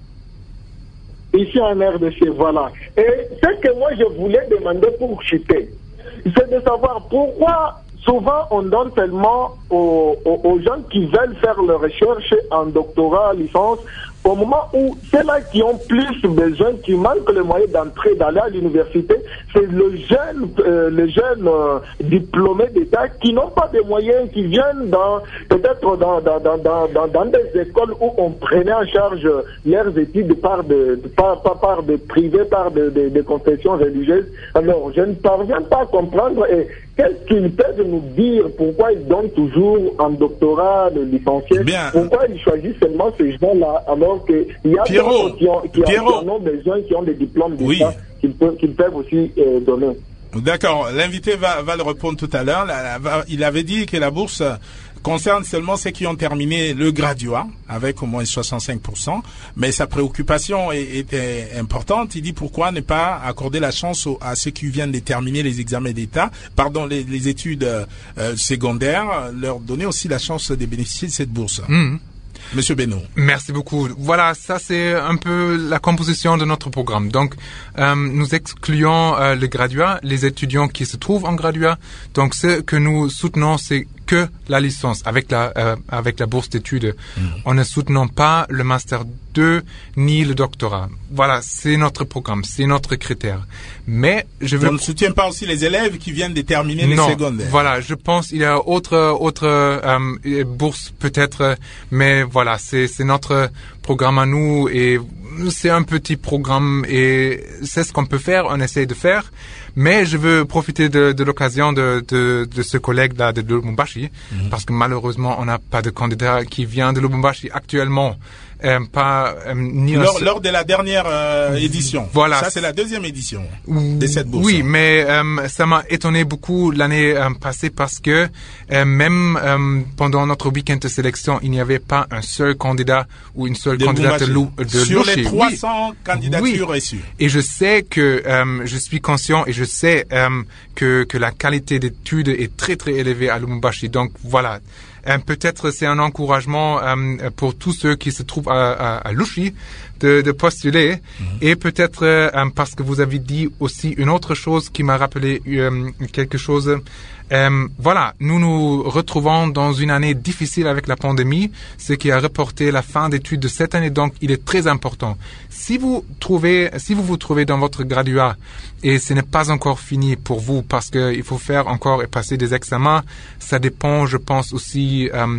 Ici en R D C, voilà. Et ce que moi je voulais demander pour chuter, c'est de savoir pourquoi souvent on donne tellement aux, aux, aux gens qui veulent faire leur recherche en doctorat, licence, au moment où ceux-là qui ont plus besoin, qui manquent les moyens d'entrer, d'aller à l'université, c'est le jeune, euh, les jeunes euh, diplômés d'État qui n'ont pas de moyens, qui viennent dans peut-être dans, dans, dans, dans, dans, dans des écoles où on prenait en charge leurs études par de, par, par, par de privés, par de, de, de confessions religieuses. Alors, je ne parviens pas à comprendre et qu'est-ce qu'ils peuvent nous dire, pourquoi ils donnent toujours un doctorat de licencié, Bien. Pourquoi ils choisissent seulement ces gens-là, alors qu'il y a d'autres qui, ont, qui, qui en ont besoin, qui ont des diplômes d'État, oui. qu'ils, peuvent, qu'ils peuvent aussi euh, donner. D'accord, l'invité va, va le répondre tout à l'heure. Il avait dit que la bourse concerne seulement ceux qui ont terminé le graduat avec au moins soixante-cinq pour cent, mais sa préoccupation était importante. Il dit pourquoi ne pas accorder la chance à ceux qui viennent de terminer les examens d'État, pardon, les, les études euh, secondaires, leur donner aussi la chance de bénéficier de cette bourse. Mmh. Monsieur Beno. Merci beaucoup. Voilà, ça c'est un peu la composition de notre programme. Donc, euh, nous excluons euh, les graduats, les étudiants qui se trouvent en graduat. Donc, ce que nous soutenons, c'est que la licence avec la euh, avec la bourse d'études. Mmh. On ne soutenons pas le master deux ni le doctorat. Voilà, c'est notre programme, c'est notre critère. Mais je veux. On ne soutient pas aussi les élèves qui viennent de terminer les non, secondaires. Voilà, je pense il y a autre autre euh, bourse peut-être, mais voilà, c'est c'est notre programme à nous et c'est un petit programme et c'est ce qu'on peut faire, on essaie de faire. Mais je veux profiter de, de l'occasion de, de, de ce collègue-là de Lubumbashi, mmh. parce que malheureusement, on n'a pas de candidat qui vient de Lubumbashi actuellement. Euh, pas, euh, ni lors, lors de la dernière euh, édition. Voilà. Ça, c'est la deuxième édition de cette bourse. Oui, mais euh, ça m'a étonné beaucoup l'année euh, passée parce que euh, même euh, pendant notre week-end de sélection, il n'y avait pas un seul candidat ou une seule de candidate de, Lou, de Sur Louché. les trois cents oui. candidatures oui. reçues. Et je sais que euh, je suis conscient et je sais euh, que, que la qualité d'études est très très élevée à Lubumbashi. Donc voilà. Euh, peut-être c'est un encouragement euh, pour tous ceux qui se trouvent à, à, à Louchi de, de postuler. Mm-hmm. Et peut-être euh, parce que vous avez dit aussi une autre chose qui m'a rappelé euh, quelque chose. Euh, voilà, nous nous retrouvons dans une année difficile avec la pandémie, ce qui a reporté la fin d'études de cette année. Donc, il est très important. Si vous trouvez, si vous vous trouvez dans votre graduat et ce n'est pas encore fini pour vous parce que il faut faire encore et passer des examens, ça dépend, je pense aussi euh,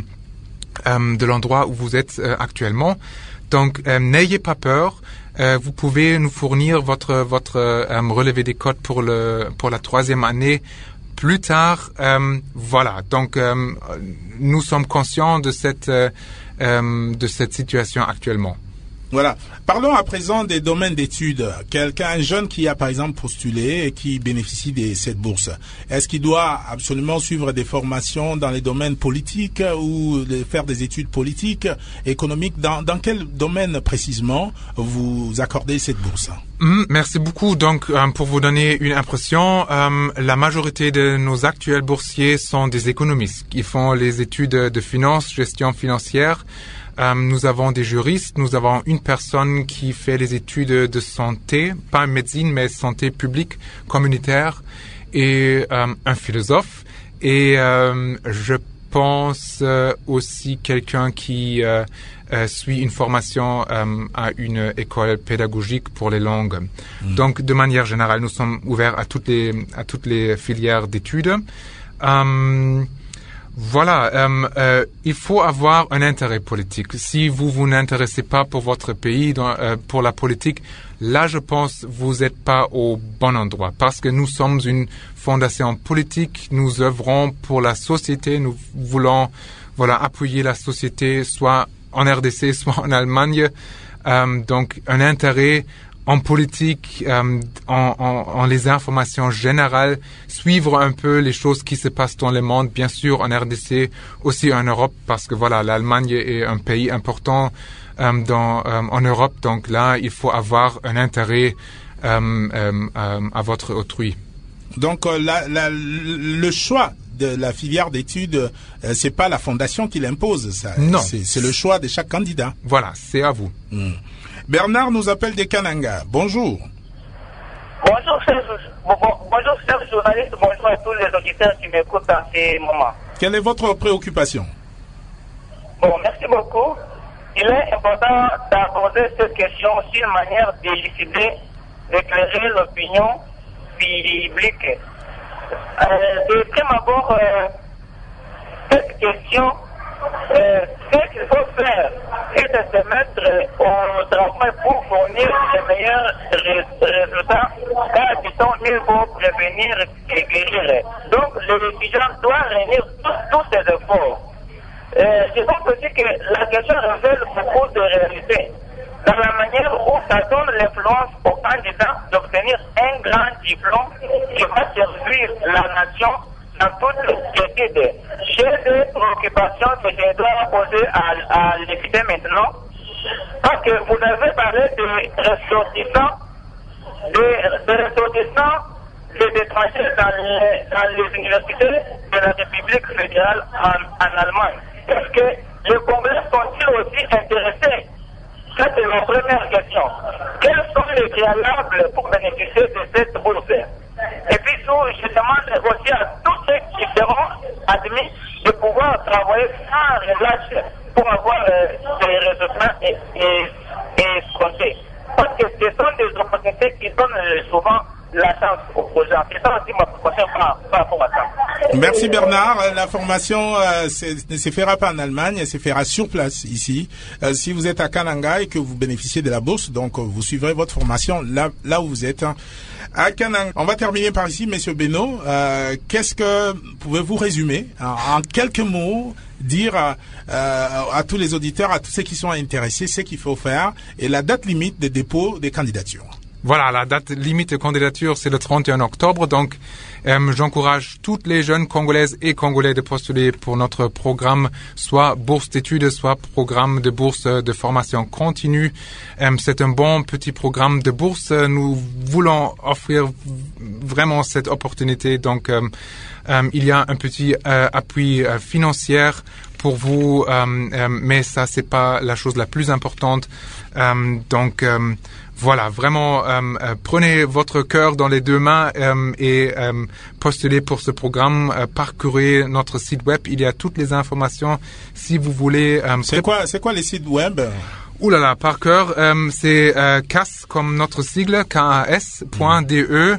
euh, de l'endroit où vous êtes euh, actuellement. Donc, euh, n'ayez pas peur. Euh, vous pouvez nous fournir votre votre euh, relevé des codes pour le pour la troisième année. Plus tard, euh, voilà. Donc, euh, nous sommes conscients de cette euh, euh, de cette situation actuellement. Voilà. Parlons à présent des domaines d'études. Quelqu'un, un jeune qui a par exemple postulé et qui bénéficie de cette bourse, est-ce qu'il doit absolument suivre des formations dans les domaines politiques ou faire des études politiques, économiques? Dans, dans quel domaine précisément vous accordez cette bourse? Mmh, merci beaucoup. Donc, euh, pour vous donner une impression, euh, la majorité de nos actuels boursiers sont des économistes qui font les études de finance, gestion financière. Euh, nous avons des juristes, nous avons une personne qui fait les études de santé, pas médecine, mais santé publique, communautaire, et euh, un philosophe. Et euh, je pense euh, aussi quelqu'un qui euh, euh, suit une formation euh, à une école pédagogique pour les langues. Mmh. Donc, de manière générale, nous sommes ouverts à toutes les à toutes les filières d'études. Euh, Voilà, euh, euh, il faut avoir un intérêt politique. Si vous vous n'intéressez pas pour votre pays, dans, euh, pour la politique, là, je pense, vous n'êtes pas au bon endroit. Parce que nous sommes une fondation politique, nous œuvrons pour la société, nous voulons, voilà, appuyer la société, soit en R D C, soit en Allemagne. Euh, donc, un intérêt en politique, euh, en, en, en les informations générales, suivre un peu les choses qui se passent dans le monde, bien sûr en R D C, aussi en Europe, parce que voilà, l'Allemagne est un pays important euh, dans, euh, en Europe, donc là, il faut avoir un intérêt euh, euh, euh, à votre autrui. Donc euh, la, la, le choix de la filière d'études, euh, c'est pas la fondation qui l'impose, ça. Non. C'est, c'est le choix de chaque candidat. Voilà, c'est à vous. Mmh. Bernard nous appelle des Kananga. Bonjour. Bonjour, chers, bon, bonjour, chers journalistes, bonjour à tous les auditeurs qui m'écoutent en ces moments. Quelle est votre préoccupation? Bon, merci beaucoup. Il est important d'aborder cette question aussi une manière d'élucider, d'éclairer l'opinion publique. Euh, de prime abord, euh, cette question, euh, ce qu'il faut faire est de se mettre au travail pour fournir les meilleurs résultats, car disons, il faut prévenir et guérir. Donc, l'étudiant doit réunir tous, tous ses efforts. Euh, je pense aussi que la question révèle beaucoup de réalité, dans la manière où ça donne l'influence aux candidats d'obtenir un grand diplôme qui va servir la nation dans toutes les études. J'ai des préoccupations que je dois poser à, à l'équité maintenant, parce que vous avez parlé de ressortissants, de, de ressortissants des étrangers dans les, dans les universités de la République fédérale en, en Allemagne. Est-ce que le Congrès sont-ils aussi intéressés? Ça, c'est ma première question. Quels sont les préalables pour bénéficier de cette bourse? Et puis, je demande aussi à tous ceux qui seront admis de pouvoir travailler sans relâche pour avoir euh, des résultats et, et, et escomptés. Parce que ce sont des opportunités qui donnent euh, souvent la chance aux gens. C'est ça aussi ma proposition par, par rapport à ça. Merci Bernard. La formation euh, ne se fera pas en Allemagne, elle se fera sur place ici. Euh, si vous êtes à Kananga et que vous bénéficiez de la bourse, donc euh, vous suivrez votre formation là, là où vous êtes. Hein. À Kananga. On va terminer par ici, Monsieur Beno. Euh, qu'est-ce que pouvez-vous résumer en, en quelques mots, dire à, euh, à tous les auditeurs, à tous ceux qui sont intéressés, ce qu'il faut faire et la date limite de dépôt des candidatures? Voilà, la date limite de candidature, c'est le trente et un octobre. Donc, euh, j'encourage toutes les jeunes Congolaises et Congolais de postuler pour notre programme, soit bourse d'études, soit programme de bourse de formation continue. Euh, c'est un bon petit programme de bourse. Nous voulons offrir vraiment cette opportunité. Donc, euh, euh, il y a un petit euh, appui euh, financier pour vous, euh, euh, mais ça, c'est pas la chose la plus importante. Euh, donc, euh, Voilà, vraiment, euh, euh, prenez votre cœur dans les deux mains euh, et euh, postulez pour ce programme. Euh, parcourez notre site web, il y a toutes les informations si vous voulez. Euh, c'est quoi, c'est quoi les sites web? Ouh là là, par cœur, euh, c'est euh, C A S comme notre sigle, K A S point D E.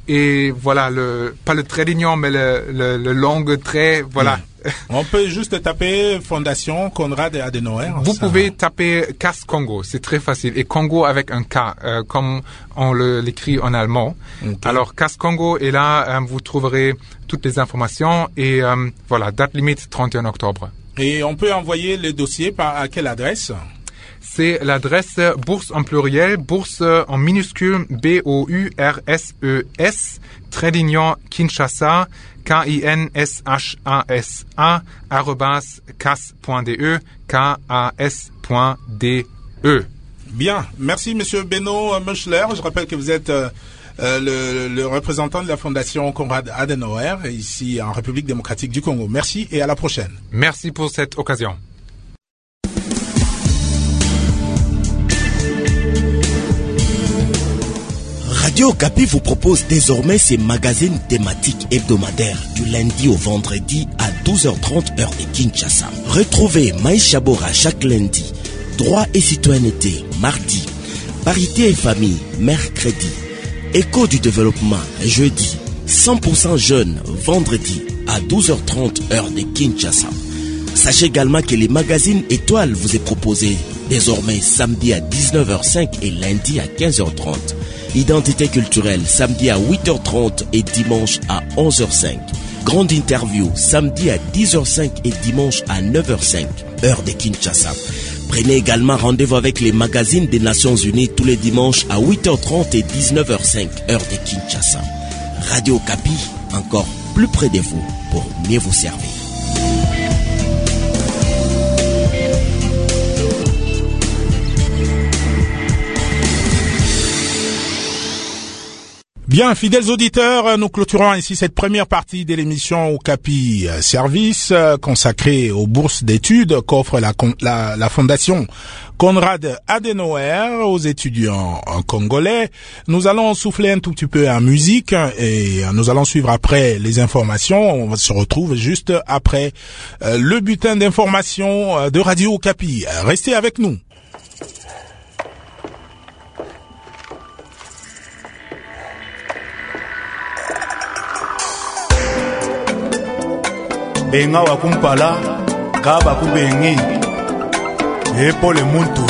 Et voilà, le, pas le trait d'union, mais le, le, le long trait, voilà. Mmh. On peut juste taper Fondation Konrad Adenauer. Vous ça... pouvez taper C A S Congo, c'est très facile. Et Congo avec un K, euh, comme on le, l'écrit en allemand. Okay. Alors, C A S Congo, et là, euh, vous trouverez toutes les informations. Et euh, voilà, date limite trente et un octobre. Et on peut envoyer le dossier par à quelle adresse? C'est l'adresse bourse en pluriel, bourse en minuscule, B O U R S E S, trait d'union Kinshasa, K I N S H A S A, arrobas, K A S point D E, K A S point D E. Bien, merci Monsieur Beno Meuchler. Je rappelle que vous êtes euh, le, le représentant de la Fondation Konrad Adenauer, ici en République démocratique du Congo. Merci et à la prochaine. Merci pour cette occasion. Radio Okapi vous propose désormais ses magazines thématiques hebdomadaires du lundi au vendredi à douze heures trente heure de Kinshasa. Retrouvez Maïcha Bora chaque lundi, droit et citoyenneté mardi, parité et famille mercredi, écho du développement jeudi, cent pour cent jeunes vendredi à douze heures trente heure de Kinshasa. Sachez également que les magazines étoiles vous est proposé désormais samedi à dix-neuf heures cinq et lundi à quinze heures trente. Identité culturelle samedi à huit heures trente et dimanche à onze heures cinq. Grande interview samedi à dix heures cinq et dimanche à neuf heures cinq, heure de Kinshasa. Prenez également rendez-vous avec les magazines des Nations Unies tous les dimanches à huit heures trente et dix-neuf heures cinq, heure de Kinshasa. Radio Okapi, encore plus près de vous pour mieux vous servir. Bien, fidèles auditeurs, nous clôturons ainsi cette première partie de l'émission Okapi Service consacrée aux bourses d'études qu'offre la, la, la fondation Konrad Adenauer aux étudiants congolais. Nous allons souffler un tout petit peu en musique et nous allons suivre après les informations. On se retrouve juste après le bulletin d'information de Radio Okapi. Restez avec nous. Benga wa kumpala kaba kubengi epole muntu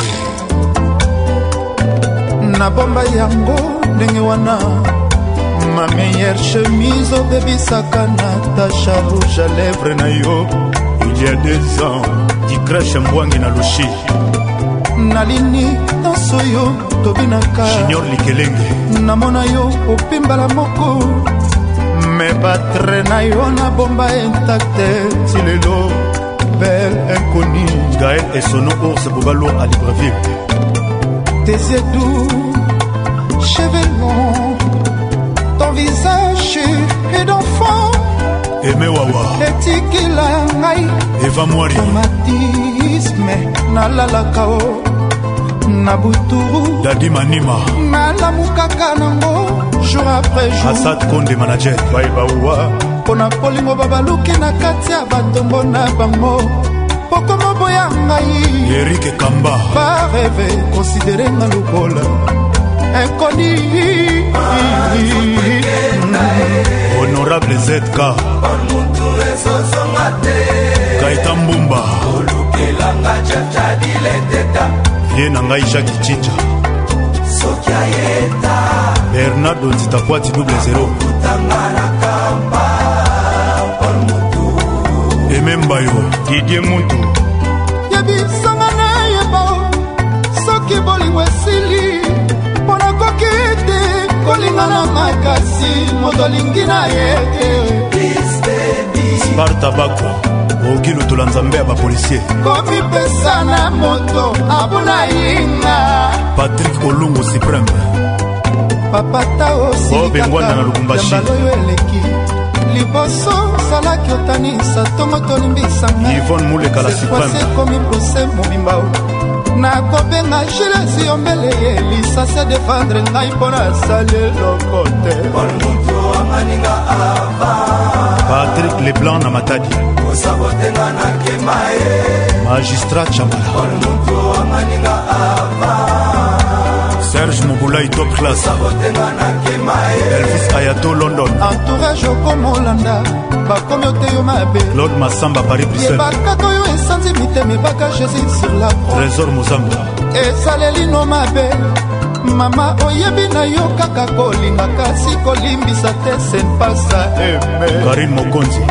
na bomba yango ndenge wana ma meilleure chemise au baby sakana tacha rouge à lèvres na yo il y a deux ans di crèche mbwangi na lushi nalini tansoyo tobinaka junior likelenge namona yo opimbala moko me batre na yo na bomba intacte tilelo belle inconnue Gaël et son ours Bobalo à Libreville. Tes yeux doux, cheveux longs, ton visage est d'enfant. Aimé Wawa Etikila ngai Eva Mwari Tomatisme Nalalakao Nabuturu Dadi Manima Nalamukaka nango jour après jour Assad Konde manager Baiba Uwa Pona polingo babaluki na kati ya batombo na bango Poko moboya ngai Eric Kamba Ba rêve considéré nga lukola Inconi Honorable Z K Kaita Mbumba Viena ngai Jacques Chicha Bernardo Titakwati double zéro Emembayo Didier Muntu Yabi sangana yeba Soki bolingo esili Pona kokete Kolingana makasi Motolingi na yete Sparta Bako Okilo Tulanzambe ya bapolisier Komi pesa na moto Abuna inga Patrick Olungo Supreme Papata osi Bengwana na Lubumbashi Yambaloyo eleki Liboso salaki otanisa Tongo tolimbisanga Yvonne Muleka la Supreme Sekwase komi pose mobimbao Na kobenga jilesi yombele ye Lisase defendre ngai pona sale lokote Bon mutu amaninga ava Patrick Leblanc na Matadi Osabotenga na kemae Magistrat Chamala Bon mutu amaninga ava Serge Mobulai top class Elvis Ayato London Entourage okomo Olanda Bakomi oteyo mabe Claude Massamba Paris Bruxelles Yebakaka oyo esanzi miteme baka Jésus sur la croix Trésor Mozamba Esaleli no mabe Mama oyebi na yo kaka kolinga kasi kolimbisa te sen pasa eme Karine Mokonzi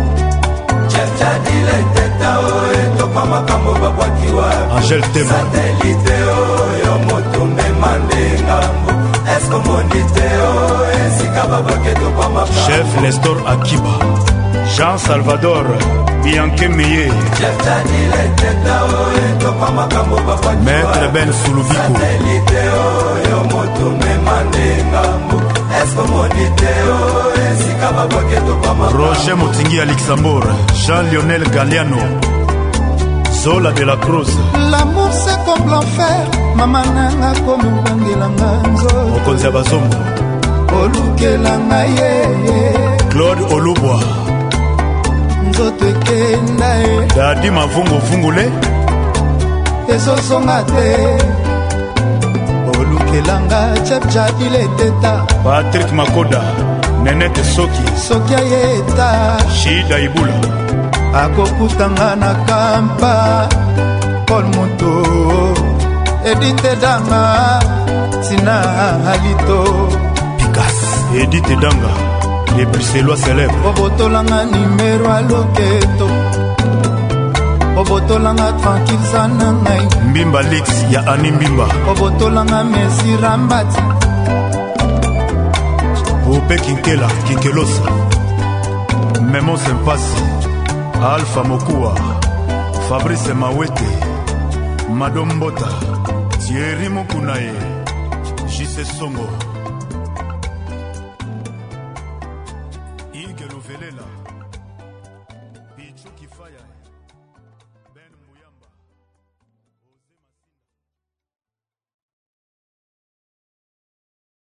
Chadile teta oe topa makambo babwakiwa Angel Tema Satelite oyo moto memandenga Esko monite oe sika babake topa makambo Chef Nestor Akiba Jean Salvador Bianke Meye Chadile teta oe topa makambo babwakiwa Maître Ben Soulubiko Satelite oyo moto memandenga Esko monite oe sika babake topa makambo Roger Motingi à Luxembourg Jean-Lionel Galliano Zola de la Cruz L'amour c'est comme l'enfer Mama nanga komi ubangelanga nzo Okonzi Abazombo Olukelanga ye Claude Olubwa Nzoto ekenda e Dadi Mavungo Vungule Ezosonga te Olukelanga chapchapile teta Patrick Makoda Nenete Soki Soki ayeta Shida Ibula Akokutanga na kampa Paul Muto Edith Danga Tina Halito Pikas Edith Danga Les Bruxellois célèbres Obotolanga numéro à loketo obotolanga tranquille sana ngai Mbimba Lix ya Ani Mbimba obotolanga Messi Rambati Ope Kinkela Kinkelosa Memo Sempasi Alpha Mokua Fabrice Mawete Madombota Thierry Mukunaye Jise Songo